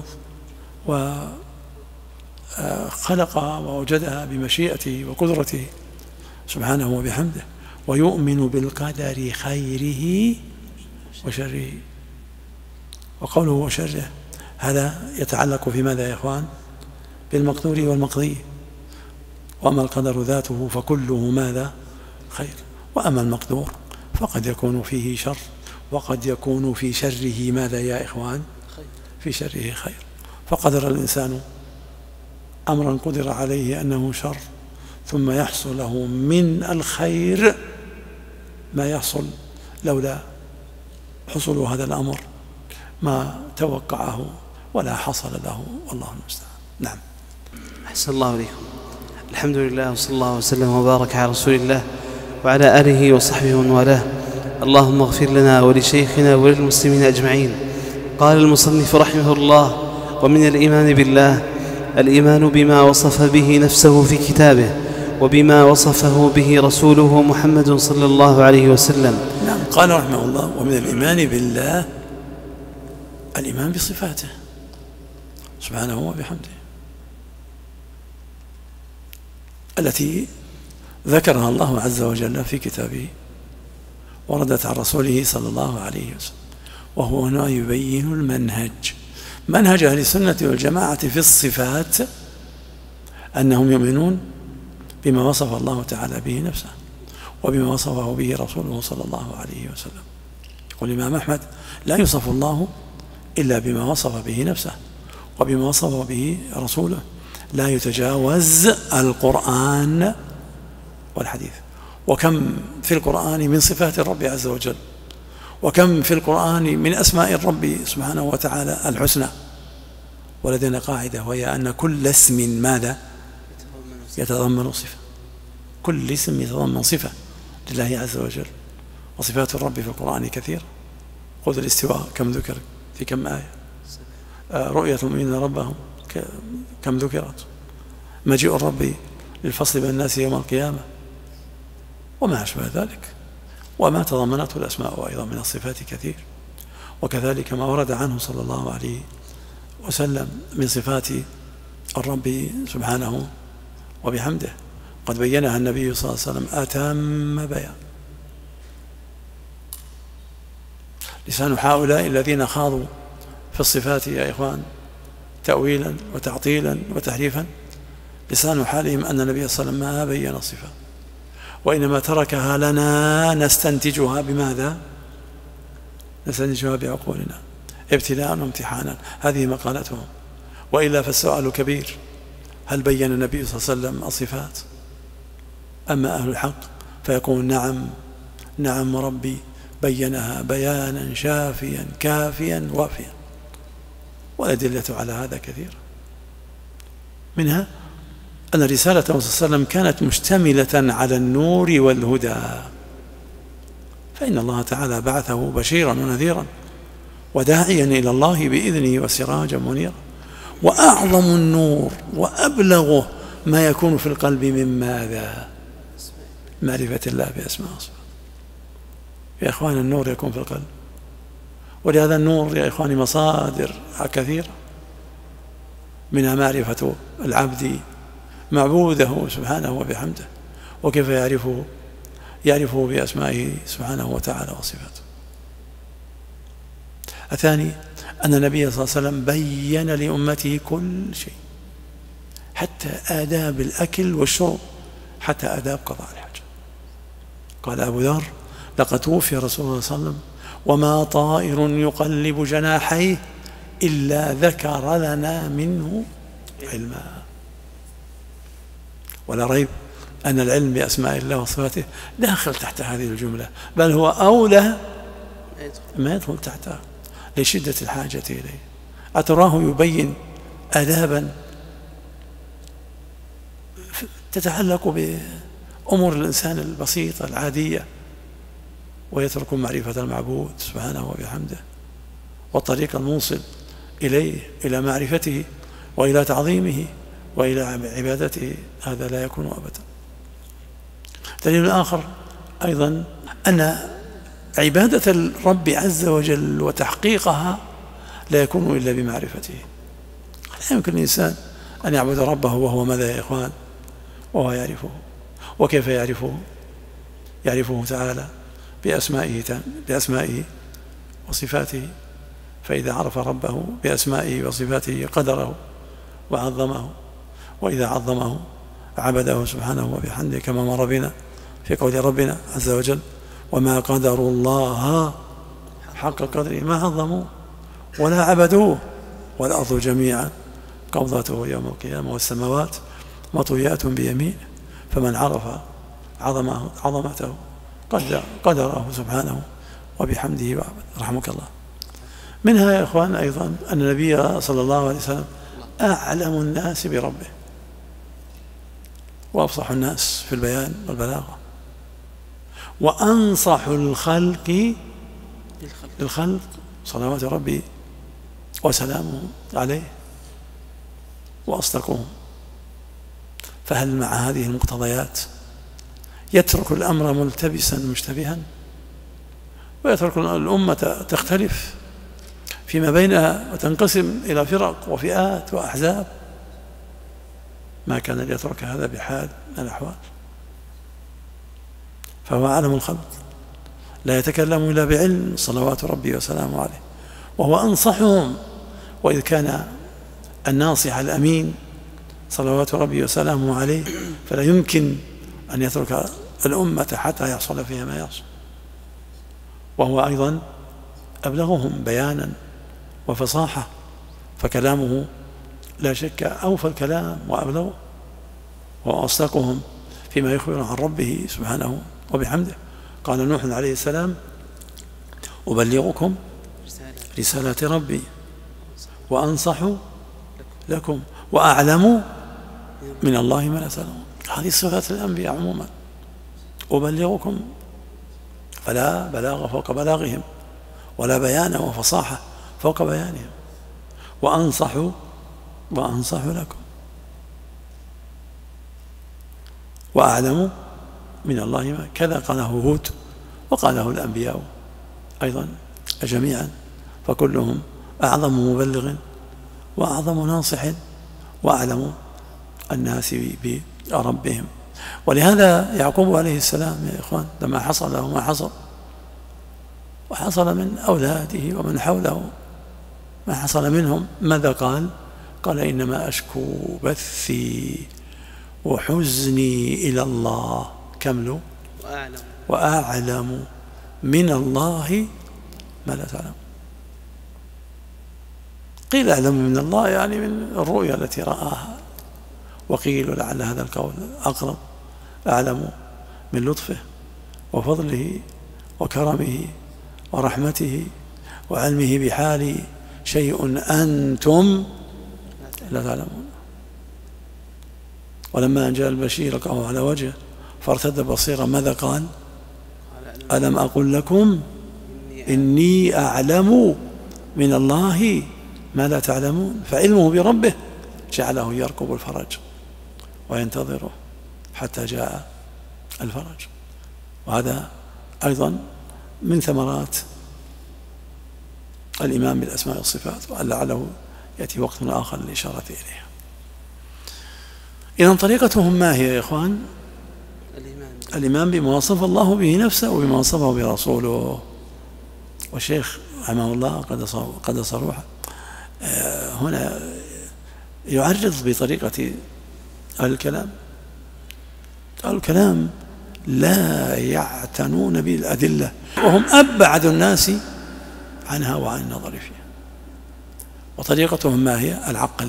وخلق ووجدها بمشيئته وقدرته سبحانه وبحمده. ويؤمن بالقدر خيره وشره. وقوله وشره هذا يتعلق في ماذا يا إخوان؟ بالمقدور والمقضي. وأما القدر ذاته فكله ماذا؟ خير. وأما المقدور فقد يكون فيه شر، وقد يكون في شره ماذا يا إخوان؟ في شره خير. فقدر الإنسان أمرا قدر عليه أنه شر، ثم يحصل له من الخير ما يحصل لولا حصول هذا الأمر ما توقعه ولا حصل له، والله المستعان. نعم. أحسن الله إليكم. الحمد لله وصلى الله وسلم وبارك على رسول الله وعلى آله وصحبه ومن والاه. اللهم اغفر لنا ولشيخنا وللمسلمين أجمعين. قال المصنف رحمه الله: ومن الإيمان بالله الإيمان بما وصف به نفسه في كتابه وبما وصفه به رسوله محمد صلى الله عليه وسلم. نعم. قال رحمه الله: ومن الإيمان بالله الإيمان بصفاته سبحانه وبحمده التي ذكرها الله عز وجل في كتابه وردت عن رسوله صلى الله عليه وسلم. وهو هنا يبين المنهج، منهج أهل السنة والجماعة في الصفات، أنهم يؤمنون بما وصف الله تعالى به نفسه وبما وصفه به رسوله صلى الله عليه وسلم. يقول الإمام أحمد: لا يوصف الله إلا بما وصف به نفسه وبما وصفه به رسوله، لا يتجاوز القرآن والحديث. وكم في القرآن من صفات الرب عز وجل، وكم في القرآن من أسماء الرب سبحانه وتعالى الحسنى. ولدينا قاعدة، وهي أن كل اسم ماذا؟ يتضمن صفة. كل اسم يتضمن صفة لله عز وجل. وصفات الرب في القرآن كثيرة. خذ الاستواء كم ذكر في كم آية؟ رؤية المؤمنين ربهم كم ذكرت؟ مجيء الرب للفصل بين الناس يوم القيامة وما أشبه ذلك، وما تضمنته الأسماء أيضا من الصفات كثير. وكذلك ما ورد عنه صلى الله عليه وسلم من صفات الرب سبحانه وبحمده قد بينها النبي صلى الله عليه وسلم أتم بيان. لسان هؤلاء الذين خاضوا في الصفات يا إخوان تأويلا وتعطيلا وتحريفا، لسان حالهم أن النبي صلى الله عليه وسلم ما بين الصفات، وإنما تركها لنا نستنتجها بماذا؟ نستنتجها بعقولنا ابتلاء وامتحانا. هذه مقالتهم، وإلا فالسؤال كبير: هل بين النبي صلى الله عليه وسلم الصفات؟ أما أهل الحق فيقول نعم نعم ربي بينها بيانا شافيا كافيا وافيا. والأدلة على هذا كثير، منها أن رسالة صلى الله عليه وسلم كانت مشتملة على النور والهدى، فإن الله تعالى بعثه بشيرا ونذيرا وداعيا إلى الله بإذنه وسراجا منيرا. وأعظم النور وأبلغه ما يكون في القلب من ماذا؟ معرفة الله بأسماء وصفاته. يا إخوان النور يكون في القلب، ولهذا النور يا إخواني مصادر كثيرة، منها معرفة العبد معبوده سبحانه وبحمده، وكيف يعرفه؟ يعرفه بأسمائه سبحانه وتعالى وصفاته. الثاني أن النبي صلى الله عليه وسلم بين لأمته كل شيء، حتى آداب الأكل والشرب، حتى آداب قضاء الحاجة. قال أبو ذر: لقد توفي رسول الله صلى الله عليه وسلم وما طائر يقلب جناحيه إلا ذكر لنا منه علما. ولا ريب أن العلم بأسماء الله وصفاته داخل تحت هذه الجملة، بل هو أولى ما يدخل تحتها لشدة الحاجة إليه. أتراه يبين آدابا تتعلق بأمور الإنسان البسيطة العادية، ويترك معرفة المعبود سبحانه وبحمده والطريق الموصل إليه، إلى معرفته وإلى تعظيمه وإلى عبادته. هذا لا يكون أبدا. دليل آخر أيضا أن عبادة الرب عز وجل وتحقيقها لا يكون إلا بمعرفته. لا يمكن الإنسان أن يعبد ربه وهو ماذا يا إخوان؟ وهو يعرفه. وكيف يعرفه؟ يعرفه تعالى بأسمائه بأسمائه وصفاته. فإذا عرف ربه بأسمائه وصفاته قدره وعظمه، وإذا عظمه عبده سبحانه وبحمده، كما مر بنا في قول ربنا عز وجل: وما قدروا الله حق قدره ما عظموه ولا عبدوه والأرض جميعا قبضته يوم القيامة والسماوات مطويات بيمينه. فمن عرف عظمه عظمته قدر قدره سبحانه وبحمده وعبد. رحمك الله. منها يا إخوان أيضا أن النبي صلى الله عليه وسلم أعلم الناس بربه وأفصح الناس في البيان والبلاغة، وأنصح الخلق للخلق صلوات ربي وسلامه عليه، وأصدقهم. فهل مع هذه المقتضيات يترك الأمر ملتبسا مشتبها، ويترك الأمة تختلف فيما بينها وتنقسم إلى فرق وفئات وأحزاب؟ ما كان ليترك هذا بحال من الأحوال. فهو أعلم الخلق، لا يتكلم إلا بعلم صلوات ربي وسلامه عليه، وهو أنصحهم. وإذ كان الناصح الأمين صلوات ربي وسلامه عليه فلا يمكن أن يترك الأمة حتى يحصل فيها ما يحصل. وهو أيضا أبلغهم بيانا وفصاحة، فكلامه لا شك أوفى الكلام وأبلغه، وأصدقهم فيما يخبر عن ربه سبحانه وبحمده. قال نوح عليه السلام: أبلغكم رسالات ربي وأنصح لكم وأعلم من الله ما لا تعلمون. هذه صفات الأنبياء عموما. أبلغكم، فلا بلاغ فوق بلاغهم، ولا بيانا وفصاحة فوق بيانهم، وأنصح وأنصح لكم وأعلم من الله ما كذا قاله هود وقاله الأنبياء أيضا جميعا، فكلهم أعظم مبلغ وأعظم ناصح وأعلم الناس بربهم. ولهذا يعقوب عليه السلام يا إخوان لما حصل له ما حصل، وحصل من أولاده ومن حوله ما حصل منهم، ماذا قال؟ قال إنما أشكو بثي وحزني إلى الله كملوا وأعلم وأعلم من الله ما لا تعلم. قيل أعلم من الله يعني من الرؤيا التي رآها، وقيل لعل هذا القول أقرب، أعلم من لطفه وفضله وكرمه ورحمته وعلمه بحالي شيء أنتم لا تعلمون. ولما جاء البشير لقاه على وجهه فارتد بصيرا ماذا قال؟ ألم أقل لكم إني أعلم من الله ما لا تعلمون. فعلمه بربه جعله يركب الفرج وينتظره حتى جاء الفرج. وهذا أيضا من ثمرات الإيمان بالأسماء والصفات، ولعله يأتي وقت آخر للإشارة إليها. إذن طريقتهم ما هي يا إخوان؟ الإيمان بما وصف الله به نفسه وبما وصفه برسوله. والشيخ رحمه الله قد صروح هنا يعرض بطريقة أهل الكلام. أهل الكلام لا يعتنون بالأدلة، وهم أبعد الناس عنها وعن النظر فيها. وطريقتهم ما هي؟ العقل،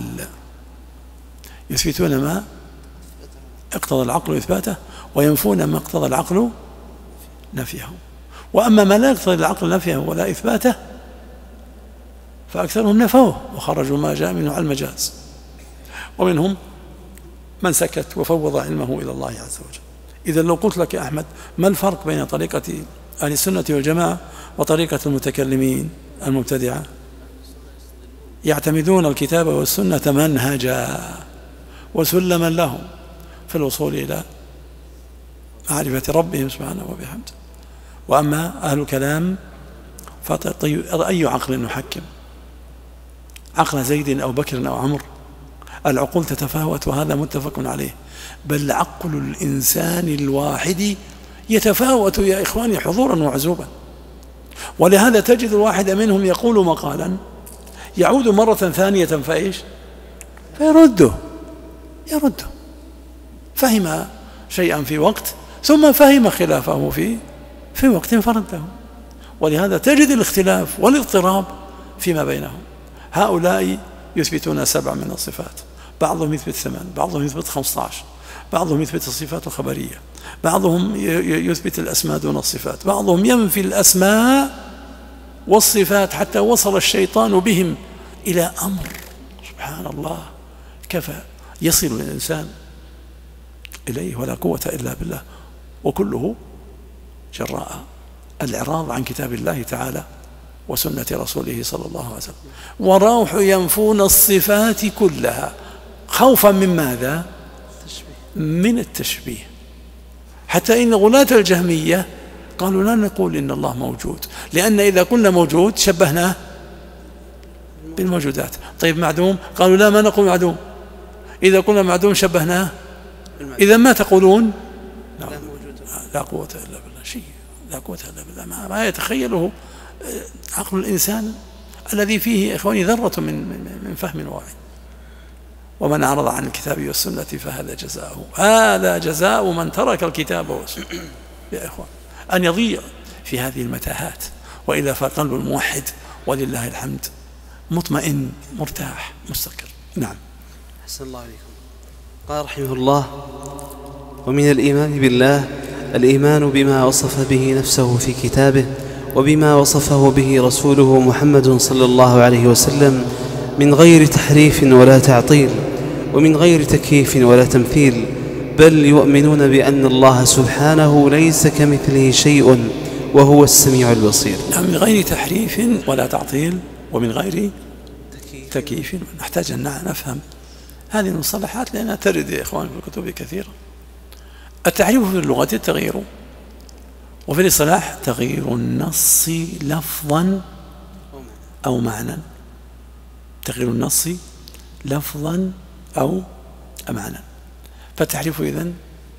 يثبتون ما اقتضى العقل إثباته وينفون ما اقتضى العقل نفيه. وأما ما لا يقتضي العقل نفيه ولا إثباته فأكثرهم نفوه وخرجوا ما جاء منه على المجاز. ومنهم من سكت وفوض علمه إلى الله عز وجل. إذا لو قلت لك يا أحمد ما الفرق بين طريقة أهل السنة والجماعة وطريقة المتكلمين المبتدعة؟ يعتمدون الكتاب والسنة منهجا وسلما لهم في الوصول إلى معرفة ربهم سبحانه وبحمده. وأما أهل الكلام فأي عقل نحكم؟ عقل زيد أو بكر أو عمرو؟ العقول تتفاوت وهذا متفق عليه، بل عقل الإنسان الواحد يتفاوت يا إخواني حضورا وعزوبا. ولهذا تجد الواحد منهم يقول مقالا يعود مرة ثانية فإيش؟ فيرده يرده فهم شيئا في وقت ثم فهم خلافه في في وقت فرده. ولهذا تجد الاختلاف والاضطراب فيما بينهم. هؤلاء يثبتون سبع من الصفات، بعضهم يثبت ثمان، بعضهم يثبت خمسة عشر، بعضهم يثبت الصفات الخبرية، بعضهم يثبت الأسماء دون الصفات، بعضهم ينفي الأسماء والصفات، حتى وصل الشيطان بهم إلى أمر سبحان الله كفى يصل الإنسان إليه ولا قوة إلا بالله، وكله جراء الإعراض عن كتاب الله تعالى وسنة رسوله صلى الله عليه وسلم. وروح ينفون الصفات كلها خوفا من ماذا؟ من التشبيه. حتى إن غلاة الجهمية قالوا لا نقول إن الله موجود، لأن إذا قلنا موجود شبهناه بالموجودات. طيب معدوم؟ قالوا لا ما نقول معدوم، إذا قلنا معدوم شبهناه. إذا ما تقولون لا, لا قوة إلا بالله، شيء لا قوة إلا بالله ما, ما يتخيله عقل الإنسان الذي فيه إخواني ذرة من, من, من فهم واعي. ومن أعرض عن الكتاب والسنة فهذا جزاؤه، هذا جزاء من ترك الكتاب والسنة يا إخوان، أن يضيع في هذه المتاهات. وإلا فقلب الموحد ولله الحمد مطمئن مرتاح مستقر. نعم. أحسن الله عليكم. قال رحمه الله: ومن الإيمان بالله الإيمان بما وصف به نفسه في كتابه وبما وصفه به رسوله محمد صلى الله عليه وسلم من غير تحريف ولا تعطيل ومن غير تكييف ولا تمثيل، بل يؤمنون بأن الله سبحانه ليس كمثله شيء وهو السميع البصير. من غير تحريف ولا تعطيل ومن غير تكييف. نحتاج أن نفهم هذه المصطلحات لأنها ترد يا إخوان في الكتب كثيرا. التحريف في اللغة التغيير، وفي الاصطلاح تغيير النص لفظا أو معنى. تغيير النص لفظا أو معنى. فالتحريف إذن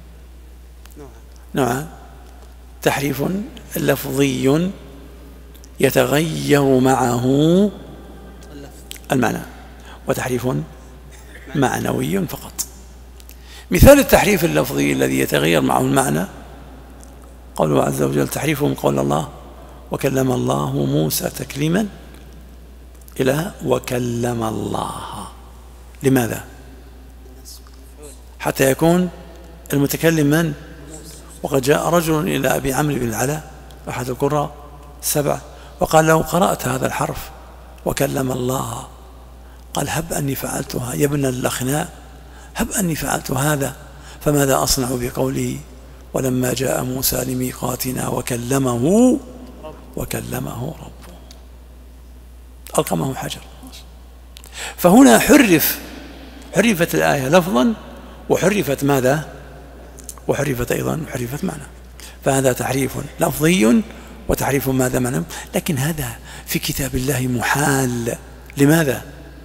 نوعان: تحريف لفظي يتغير معه المعنى، وتحريف معنوي فقط. مثال التحريف اللفظي الذي يتغير معه المعنى قوله عز وجل: تحريفهم قول الله وكلم الله موسى تكليما إلى وكلم الله. لماذا؟ حتى يكون المتكلم من؟ وقد جاء رجل إلى أبي عمرو بن العلاء أحد القراء السبع وقال له: قرأت هذا الحرف وكلم الله. قال: هب أني فعلتها يا ابن الأخناء، هب أني فعلت هذا، فماذا أصنع بقوله ولما جاء موسى لميقاتنا وكلمه وكلمه ربه ألقمه حجر. فهنا حرف حرفت الآية لفظا وحرفت ماذا؟ وحرفت أيضا حرفت معنى. فهذا تحريف لفظي وتحريف ماذا؟ معنى. لكن هذا في كتاب الله محال. لماذا؟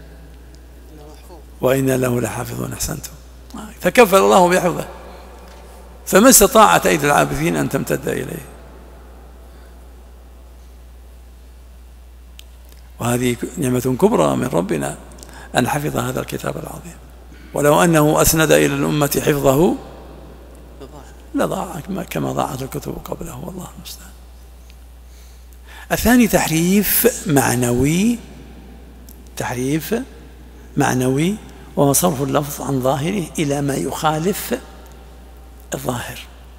وإن له لحافظون. أحسنتم. فكفل الله بحفظه، فما استطاعت أيدي العابثين أن تمتد إليه. وهذه نعمة كبرى من ربنا أن حفظ هذا الكتاب العظيم، ولو أنه أسند إلى الأمة حفظه لضاع كما ضاعت الكتب قبله، والله المستعان. الثاني تحريف معنوي. تحريف معنوي وهو صرف اللفظ عن ظاهره إلى ما يخالف الظاهر.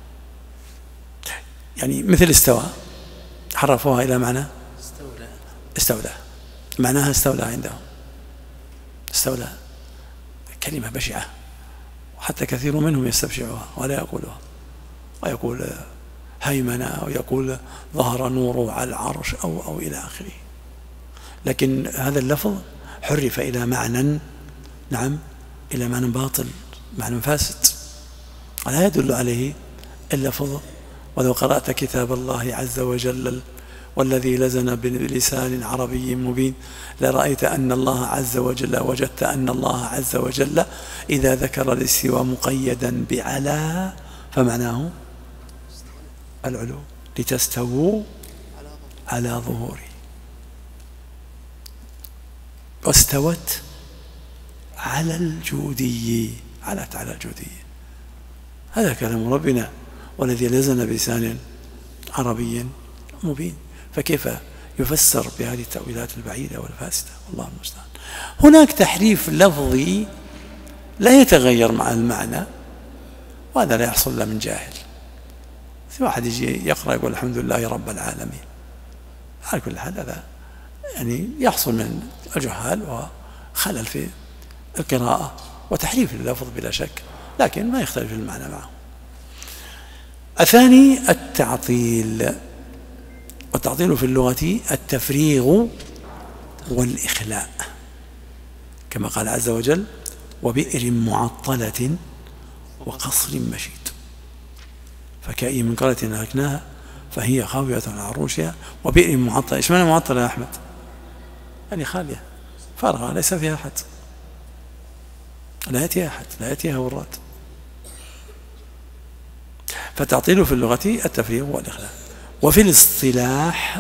يعني مثل استوى، حرفوها إلى معنى استولى. استولى معناها استولى عندهم. استولى كلمة بشعة، وحتى كثير منهم يستبشعها ولا يقولها، ويقول هيمنة أو يقول ظهر نوره على العرش أو أو إلى آخره. لكن هذا اللفظ حرف إلى معنى، نعم، إلى معنى باطل، معنى فاسد، لا يدل عليه اللفظ. ولو قرأت كتاب الله عز وجل والذي لزن بلسان عربي مبين لرأيت أن الله عز وجل، وجدت أن الله عز وجل إذا ذكر الاستواء مقيدا بعلى فمعناه العلو، لتستووا على ظهوري. واستوت على الجودي، علت على الجودي. هذا كلام ربنا والذي لزن بلسان عربي مبين. فكيف يفسر بهذه التأويلات البعيدة والفاسدة؟ والله المستعان. هناك تحريف لفظي لا يتغير مع المعنى، وهذا لا يحصل إلا من جاهل. في واحد يجي يقرأ يقول الحمد لله رب العالمين، على كل حال هذا يعني يحصل من الجهال وخلل في القراءة وتحريف اللفظ بلا شك، لكن ما يختلف المعنى معه. الثاني التعطيل. والتعطيل في اللغة التفريغ والإخلاء، كما قال عز وجل وبئر معطلة وقصر مشيد. فكأي من قرية أهلكناها فهي خاوية على عروشها وبئر معطلة. إيش معنى معطلة يا أحمد؟ يعني خالية فارغة ليس فيها أحد، لا يأتيها أحد، لا يأتيها وراد. فتعطيل في اللغة التفريغ والإخلاء. وفي الاصطلاح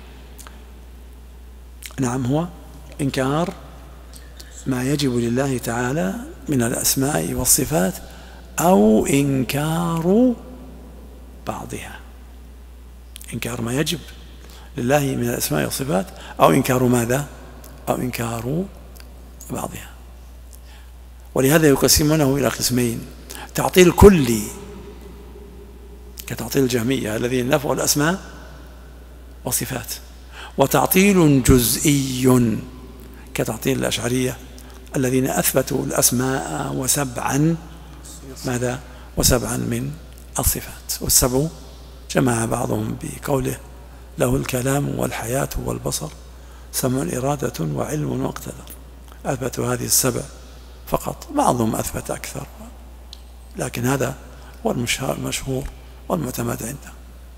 نعم هو إنكار ما يجب لله تعالى من الأسماء والصفات أو إنكار بعضها. إنكار ما يجب لله من الأسماء والصفات أو إنكار ماذا؟ أو إنكار بعضها. ولهذا يقسمونه إلى قسمين: تعطيل كلي كتعطيل الجهمية الذين نفوا الأسماء والصفات، وتعطيل جزئي كتعطيل الأشعرية الذين أثبتوا الأسماء وسبعا ماذا؟ وسبعا من الصفات، والسبع جمع بعضهم بقوله له الكلام والحياة والبصر سمع إرادة وعلم واقتدر، أثبتوا هذه السبع فقط، بعضهم أثبت أكثر، لكن هذا هو المشهور والمعتمد عنده.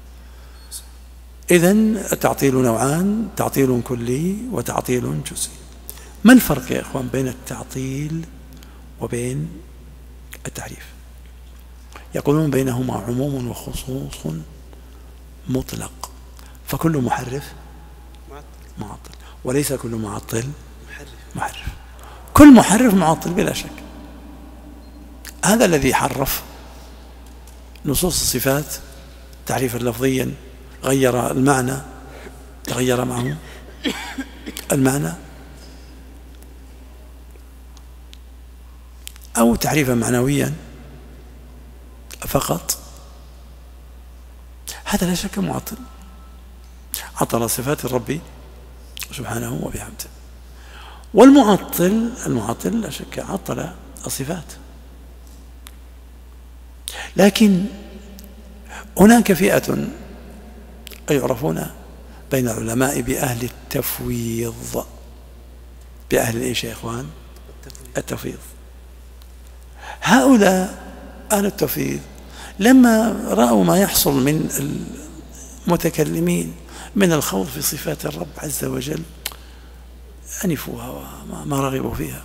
إذن التعطيل نوعان، تعطيل كلي وتعطيل جزئي. ما الفرق يا إخوان بين التعطيل وبين التحريف؟ يقولون بينهما عموم وخصوص مطلق، فكل محرف معطل وليس كل معطل محرف. كل محرف معطل بلا شك. هذا الذي حرف نصوص الصفات تعريفا لفظيا، غير المعنى، تغير معه المعنى، أو تعريفا معنويا فقط، هذا لا شك معطل، عطل صفات الرب سبحانه وبحمده. والمعطل المعطل لا شك عطل الصفات. لكن هناك فئة يعرفون بين العلماء بأهل التفويض. بأهل إيش يا إخوان؟ التفويض. هؤلاء أهل التفويض لما رأوا ما يحصل من المتكلمين من الخوض في صفات الرب عز وجل أنفوها وما رغبوا فيها،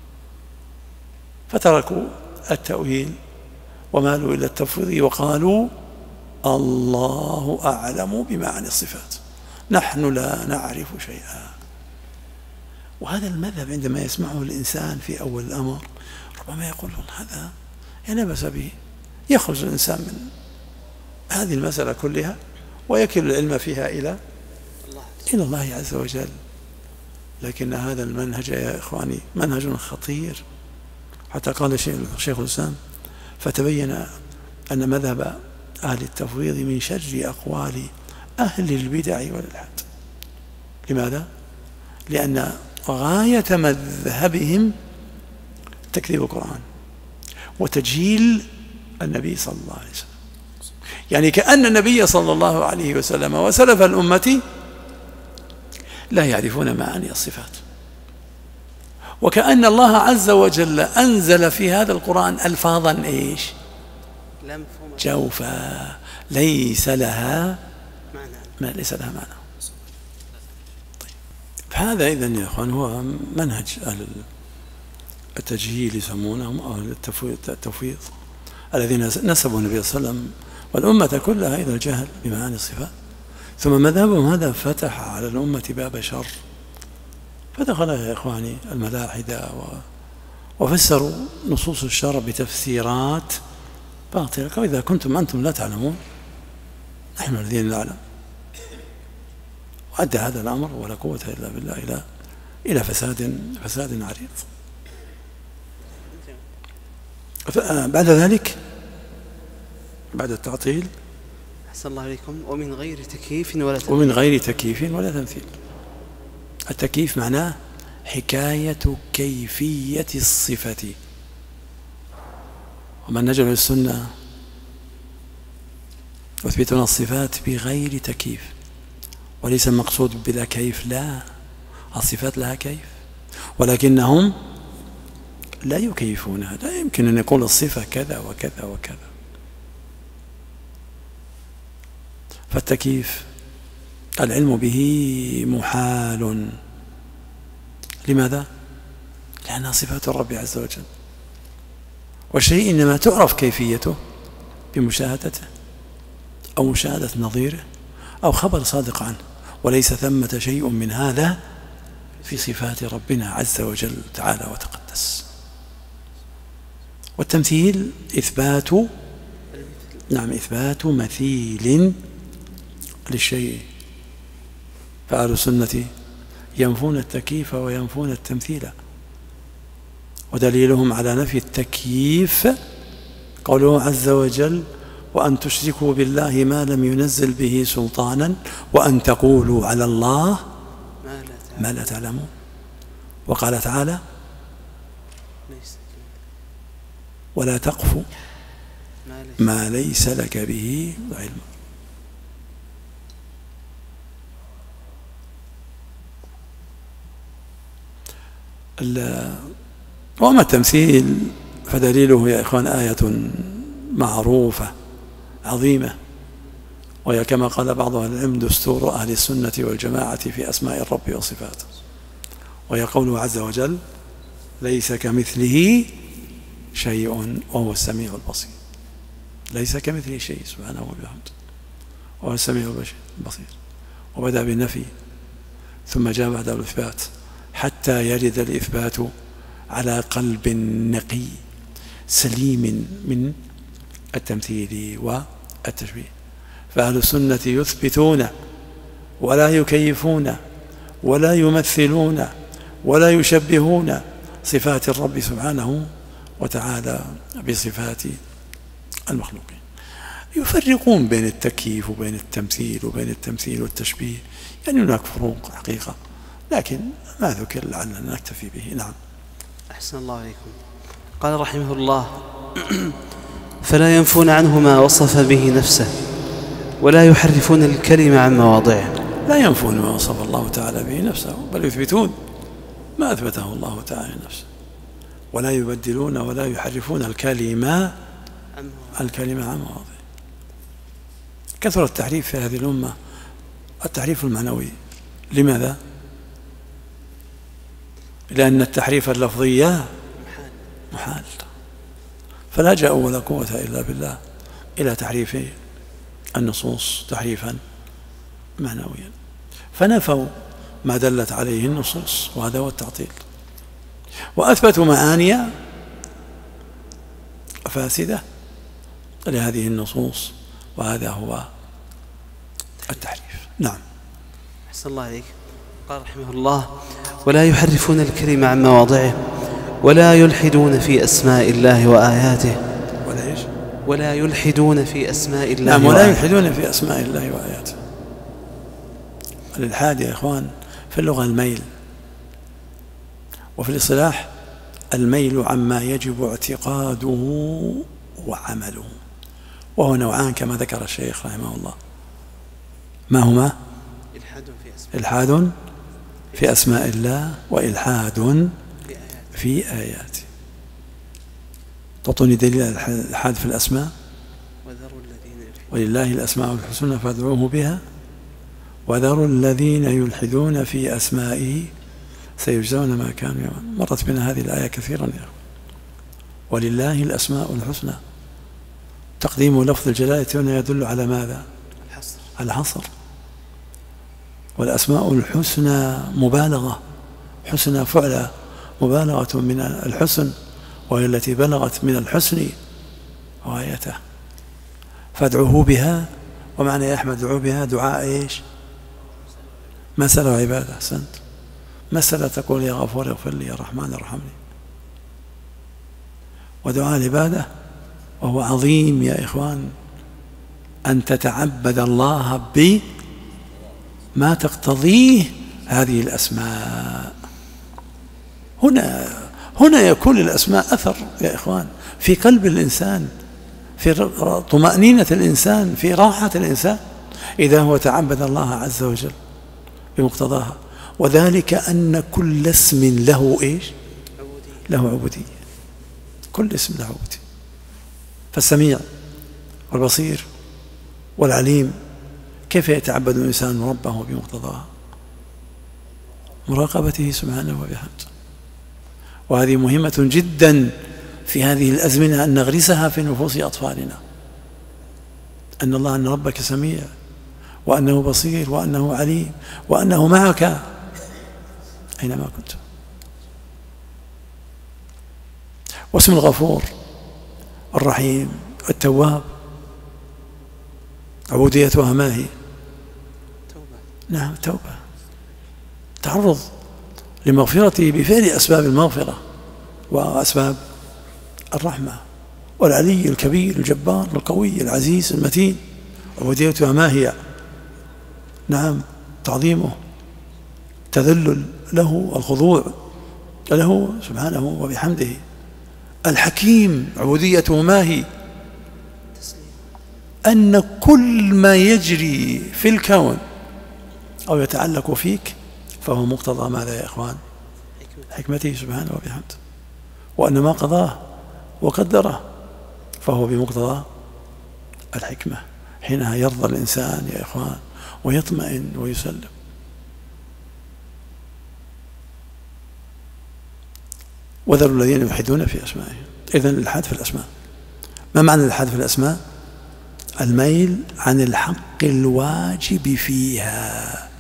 فتركوا التأويل ومالوا إلى التفويض وقالوا الله أعلم بمعاني الصفات، نحن لا نعرف شيئا. وهذا المذهب عندما يسمعه الإنسان في أول الأمر ربما يقول هذا لا بأس به، يخرج الإنسان من هذه المسألة كلها ويكل العلم فيها إلى إلى الله عز وجل. لكن هذا المنهج يا إخواني منهج خطير، حتى قال شيخ الإسلام فتبين أن مذهب أهل التفويض من شر أقوال أهل البدع والإلحاد. لماذا؟ لأن غاية مذهبهم تكذيب القرآن وتجهيل النبي صلى الله عليه وسلم، يعني كأن النبي صلى الله عليه وسلم وسلف الأمة لا يعرفون معاني الصفات، وكأن الله عز وجل أنزل في هذا القرآن ألفاظا إيش؟ جوفا ليس لها معنى، ليس لها معنى. طيب. فهذا إذن يا أخوان هو منهج أهل التجهيل يسمونهم أو التفويض الذين نسبوا النبي صلى الله عليه وسلم والأمة كلها إلى الجهل بمعاني الصفات. ثم مذهبهم هذا فتح على الأمة باب شر، فدخل يا إخواني الملاحدة وفسروا نصوص الشرع بتفسيرات باطلة. وإذا كنتم أنتم لا تعلمون نحن الذين نعلم، وأدى هذا الأمر ولا قوة إلا بالله إلى إلى فساد فساد عريض. بعد ذلك بعد التعطيل أحسن الله عليكم ومن غير تكييف ولا تمثيل. ومن غير تكييف ولا تمثيل. التكييف معناه حكاية كيفية الصفة، ومنهج أهل السنة يثبتون الصفات بغير تكييف، وليس المقصود بلا كيف، لا، الصفات لها كيف ولكنهم لا يكيفونها. لا يمكن أن يقول الصفة كذا وكذا وكذا. فالتكييف العلم به محال. لماذا؟ لأنها صفات الرب عز وجل، والشيء إنما تعرف كيفيته بمشاهدته أو مشاهدة نظيره أو خبر صادق عنه، وليس ثمة شيء من هذا في صفات ربنا عز وجل تعالى وتقدس. والتمثيل إثبات نعم إثبات مثيل للشيء. فأهل السنة ينفون التكييف وينفون التمثيل، ودليلهم على نفي التكييف قوله عز وجل وأن تشركوا بالله ما لم ينزل به سلطانا وأن تقولوا على الله ما لا تعلمون. وقال تعالى ولا تقف ما ليس لك به علم. وأما التمثيل فدليله يا إخوان آية معروفة عظيمة، وهي كما قال بعض أهل العلم دستور أهل السنة والجماعة في أسماء الرب وصفاته، وهي قوله عز وجل ليس كمثله شيء وهو السميع البصير. ليس كمثله شيء سبحانه وبحمده وهو السميع البصير، وبدأ بالنفي ثم جاء بعد الإثبات حتى يرد الإثبات على قلب نقي سليم من التمثيل والتشبيه. فأهل السنة يثبتون ولا يكيفون ولا يمثلون ولا يشبهون صفات الرب سبحانه وتعالى بصفات المخلوقين. يفرقون بين التكييف وبين التمثيل وبين التمثيل والتشبيه، يعني هناك فروق حقيقة، لكن ما ذكر لعلنا نكتفي به. نعم. أحسن الله عليكم. قال رحمه الله فلا ينفون عنه ما وصف به نفسه ولا يحرفون الكلمة عن مواضعه. لا ينفون ما وصف الله تعالى به نفسه، بل يثبتون ما أثبته الله تعالى نفسه، ولا يبدلون ولا يحرفون الكلمة الكلمة عن مواضعه. كثر التحريف في هذه الأمة، التحريف المعنوي. لماذا؟ لأن التحريف اللفظي محال، فلا جاء ولا قوة إلا بالله إلى تحريف النصوص تحريفا معنويا، فنفوا ما دلت عليه النصوص، وهذا هو التعطيل، وأثبتوا معاني فاسدة لهذه النصوص، وهذا هو التحريف. نعم. أحسن الله عليك. قال رحمه الله ولا يحرفون الكلمة عن مواضعه ولا يلحدون في أسماء الله وآياته. ولا إيش؟ ولا يلحدون في أسماء الله. نعم، ولا يلحدون في أسماء الله وآياته. الإلحاد يا إخوان في اللغة الميل، وفي الاصطلاح الميل عما يجب اعتقاده وعمله، وهو نوعان كما ذكر الشيخ رحمه الله. ما هما؟ إلحاد في أسماء الله وإلحاد في آياته. تعطوني دليل الإلحاد في الأسماء. ولله الأسماء الحسنى فادعوه بها وذروا الذين يلحدون في أسمائه سيجزون ما كانوا يعملون. مرت بنا هذه الآية كثيرا يا أخوان. ولله الأسماء الحسنى، تقديم لفظ الجلالة هنا يدل على ماذا؟ على الحصر. والأسماء الحسنى مبالغة، حسنى فعلى مبالغة من الحسن، وهي التي بلغت من الحسن غايته. فادعوه بها، ومعنى يا أحمد ادعوه بها دعاء إيش؟ مسألة وعبادة. أحسنت. مسألة تقول يا غفور اغفر لي، يا رحمن ارحمني. ودعاء العبادة وهو عظيم يا إخوان، أن تتعبد الله بما تقتضيه هذه الأسماء. هنا هنا يكون للأسماء أثر يا إخوان في قلب الإنسان، في طمأنينة الإنسان، في راحة الإنسان، إذا هو تعبد الله عز وجل بمقتضاها. وذلك أن كل اسم له إيش؟ له عبودية. كل اسم له عبودية. فالسميع والبصير والعليم كيف يتعبد الإنسان ربه بمقتضاها؟ مراقبته سبحانه وبحمده. وهذه مهمة جدا في هذه الأزمنة أن نغرسها في نفوس أطفالنا، أن الله أن ربك سميع، وأنه بصير، وأنه عليم، وأنه معك أينما كنت. واسم الغفور الرحيم التواب عبوديتها ما هي؟ توبة. نعم، توبة، تعرض لمغفرته بفعل أسباب المغفرة وأسباب الرحمة. والعلي الكبير الجبار القوي العزيز المتين عبوديتها ما هي؟ نعم، تعظيمه، تذلل له، الخضوع له سبحانه وبحمده. الحكيم عبوديته ما هي؟ أن كل ما يجري في الكون أو يتعلق فيك فهو مقتضى ماذا يا إخوان؟ حكمته سبحانه وبحمده، وأن ما قضاه وقدره فهو بمقتضى الحكمة. حينها يرضى الإنسان يا إخوان ويطمئن ويسلم. وذروا الذين يلحدون في أسمائه. إذن الإلحاد في الأسماء. ما معنى الإلحاد في الأسماء؟ الميل عن الحق الواجب فيها،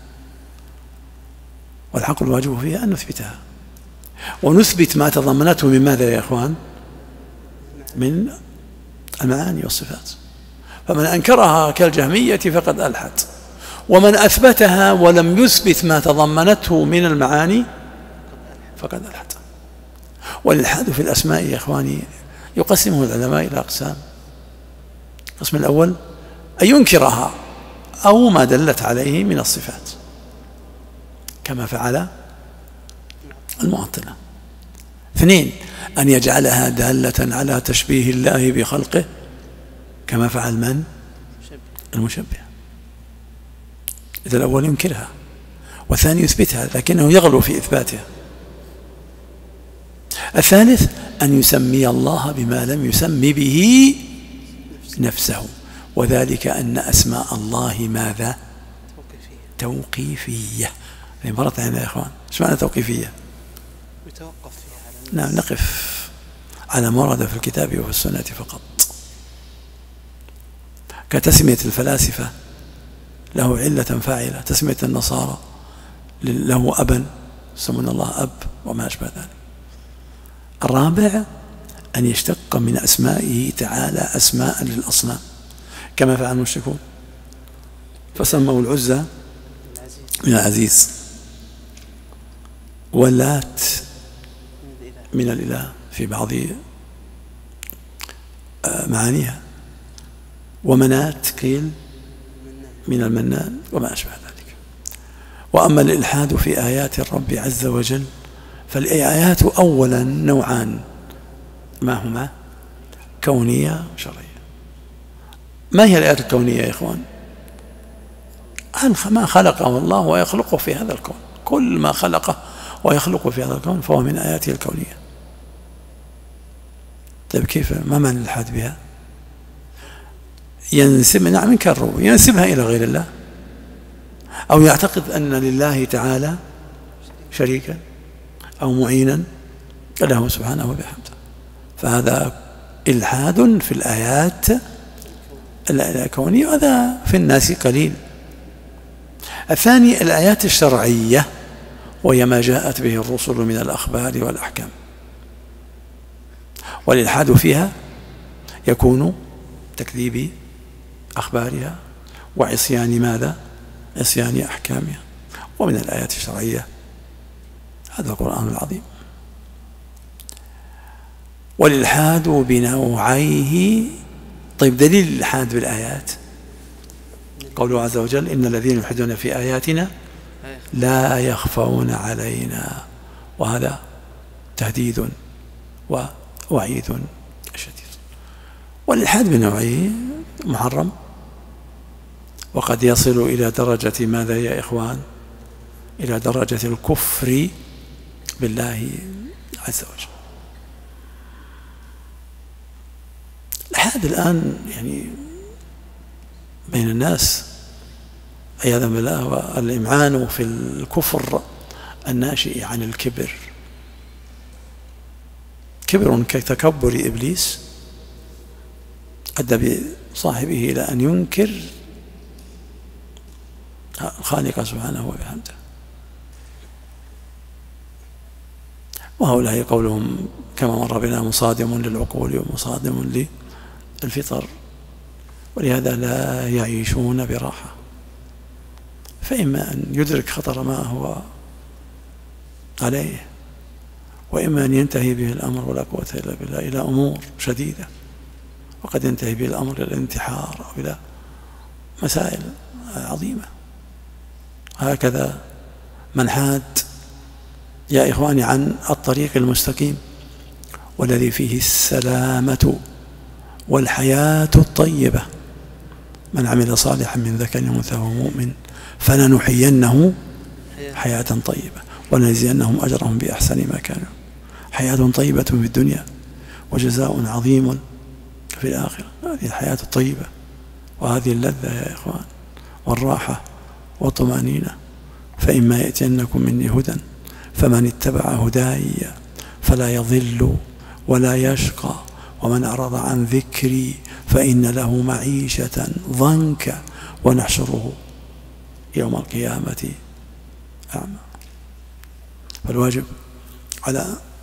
والحق الواجب فيها أن نثبتها ونثبت ما تضمنته من ماذا يا إخوان؟ من المعاني والصفات. فمن أنكرها كالجهمية فقد ألحد، ومن أثبتها ولم يثبت ما تضمنته من المعاني فقد ألحد. والإلحاد في الأسماء يا إخواني يقسمه العلماء إلى أقسام. القسم الأول أن ينكرها أو ما دلت عليه من الصفات كما فعل المعطلة. اثنين، أن يجعلها دالة على تشبيه الله بخلقه كما فعل من؟ المشبه. إذا الأول ينكرها والثاني يثبتها لكنه يغلو في إثباتها. الثالث أن يسمي الله بما لم يسمي به نفسه، وذلك أن أسماء الله ماذا؟ توقيفية. مرت علينا يا إخوان، ايش معنى توقيفية؟ يتوقف فيها. نعم، نقف على ما ورد في الكتاب وفي السنة فقط. كتسمية الفلاسفة له علة فاعلة، تسمية النصارى له أبا يسمون الله أب وما أشبه ذلك. الرابع أن يشتق من أسمائه تعالى أسماء للأصنام كما فعل المشركون، فسموا العزى من العزيز، واللات من الإله في بعض معانيها، ومنات قيل من المنان وما أشبه ذلك. وأما الإلحاد في آيات الرب عز وجل فالآيات أولا نوعان، ما هما؟ كونية وشرعية. ما هي الآيات الكونية يا إخوان؟ عن ما خلقه الله ويخلقه في هذا الكون، كل ما خلقه ويخلقه في هذا الكون فهو من آياته الكونية. طيب كيف؟ ما معنى الإلحاد بها؟ ينسب، نعم ينكره، ينسبها إلى غير الله، أو يعتقد أن لله تعالى شريكا أو معينا له سبحانه وبحمده، فهذا إلحاد في الآيات الكونية، وهذا في الناس قليل. الثاني الآيات الشرعية، وهي ما جاءت به الرسل من الأخبار والأحكام، والإلحاد فيها يكون تكذيب أخبارها وعصيان ماذا؟ عصيان أحكامها. ومن الآيات الشرعية هذا القرآن العظيم. والإلحاد بنوعيه. طيب دليل الإلحاد بالآيات قوله عز وجل إن الذين يلحدون في آياتنا لا يخفون علينا، وهذا تهديد ووعيد شديد. والإلحاد بنوعيه محرم، وقد يصل إلى درجة ماذا يا إخوان؟ إلى درجة الكفر بالله عز وجل. الإلحاد الآن يعني بين الناس عياذا بالله، والإمعان في الكفر الناشئ عن الكبر، كبر كتكبر إبليس أدى بصاحبه إلى أن ينكر الخالق سبحانه وبحمده. وهؤلاء قولهم كما مر بنا مصادم للعقول ومصادم للفطر، ولهذا لا يعيشون براحة. فإما أن يدرك خطر ما هو عليه، وإما أن ينتهي به الأمر ولا قوة إلا بالله إلى أمور شديدة، وقد ينتهي به الأمر إلى الانتحار أو إلى مسائل عظيمة. هكذا من حاد يا إخواني عن الطريق المستقيم والذي فيه السلامة والحياة الطيبة، من عمل صالحا من ذكر أو أنثى وهو مؤمن فلنحيينه حياة طيبة ولنجزينهم أجرهم بأحسن ما كانوا. حياة طيبة في الدنيا وجزاء عظيم في الآخرة. هذه الحياة الطيبة وهذه اللذة يا إخوان والراحة والطمأنينة. فإما يأتينكم مني هدى فمن اتبع هداي فلا يضل ولا يشقى ومن أعرض عن ذكري فإن له معيشة ضنكا ونحشره يوم القيامة أعمى. فالواجب على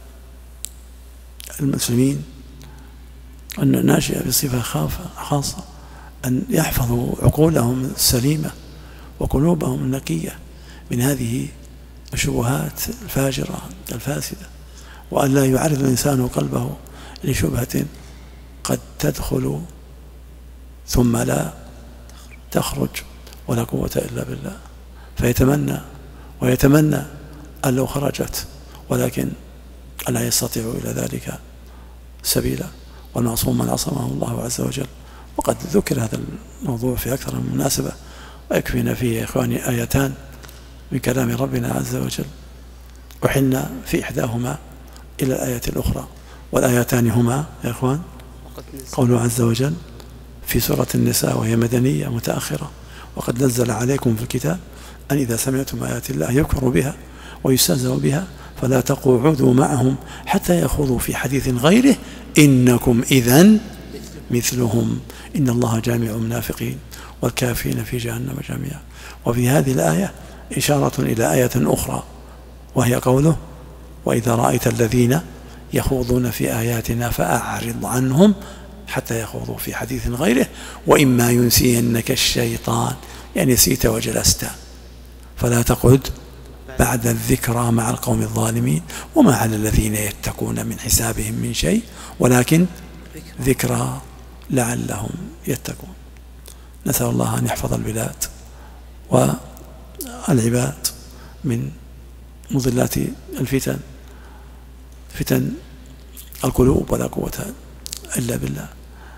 المسلمين أن الناشئة بصفة خاصة أن يحفظوا عقولهم السليمة وقلوبهم النقية من هذه الشبهات الفاجرة الفاسدة، وأن لا يعرض الإنسان قلبه لشبهة قد تدخل ثم لا تخرج ولا قوة إلا بالله، فيتمنى ويتمنى أن لو خرجت، ولكن ألا يستطيع إلى ذلك سبيلا. والمعصوم من عصمه الله عز وجل. وقد ذكر هذا الموضوع في أكثر من مناسبة، ويكفينا فيه يا إخواني آيتان من كلام ربنا عز وجل، وحنا في إحداهما إلى الآية الأخرى، والآيتان هما يا إخوان قوله عز وجل في سورة النساء وهي مدنية متأخرة: وقد نزل عليكم في الكتاب أن إذا سمعتم آيات الله يكفر بها ويستهزأ بها فلا تقعدوا معهم حتى يخوضوا في حديث غيره إنكم إذن مثلهم إن الله جامع المنافقين والكافرين في جهنم جميعا. وفي هذه الآية إشارة إلى آية أخرى وهي قوله: وإذا رأيت الذين يخوضون في آياتنا فأعرض عنهم حتى يخوضوا في حديث غيره وإما ينسينك الشيطان، يعني نسيت وجلست فلا تقعد بعد الذكرى مع القوم الظالمين وما على الذين يتقون من حسابهم من شيء ولكن ذكرى لعلهم يتقون. نسأل الله أن يحفظ البلاد والعباد من مضلات الفتن، فتن القلوب ولا قوة إلا بالله،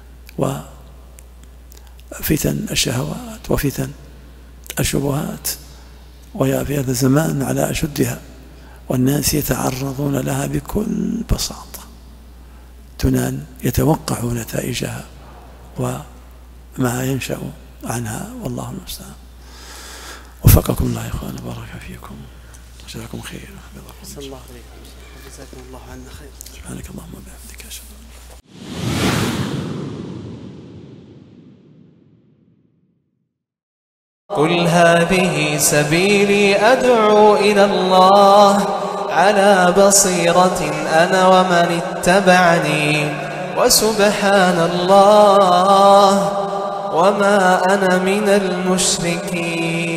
وفتن الشهوات وفتن الشبهات، وهي في هذا الزمان على أشدها، والناس يتعرضون لها بكل بساطة تنال، يتوقعوا نتائجها وما ينشأ عنها، والله المستعان. وفقكم الله يا إخوان، بارك فيكم، جزاكم خير، صلى الله عليكم، جزاكم الله عنا خير. سبحانك اللهم وبحمدك أشهد أن قل هذه سبيلي أدعو إلى الله على بصيرة أنا ومن اتبعني وسبحان الله وما أنا من المشركين.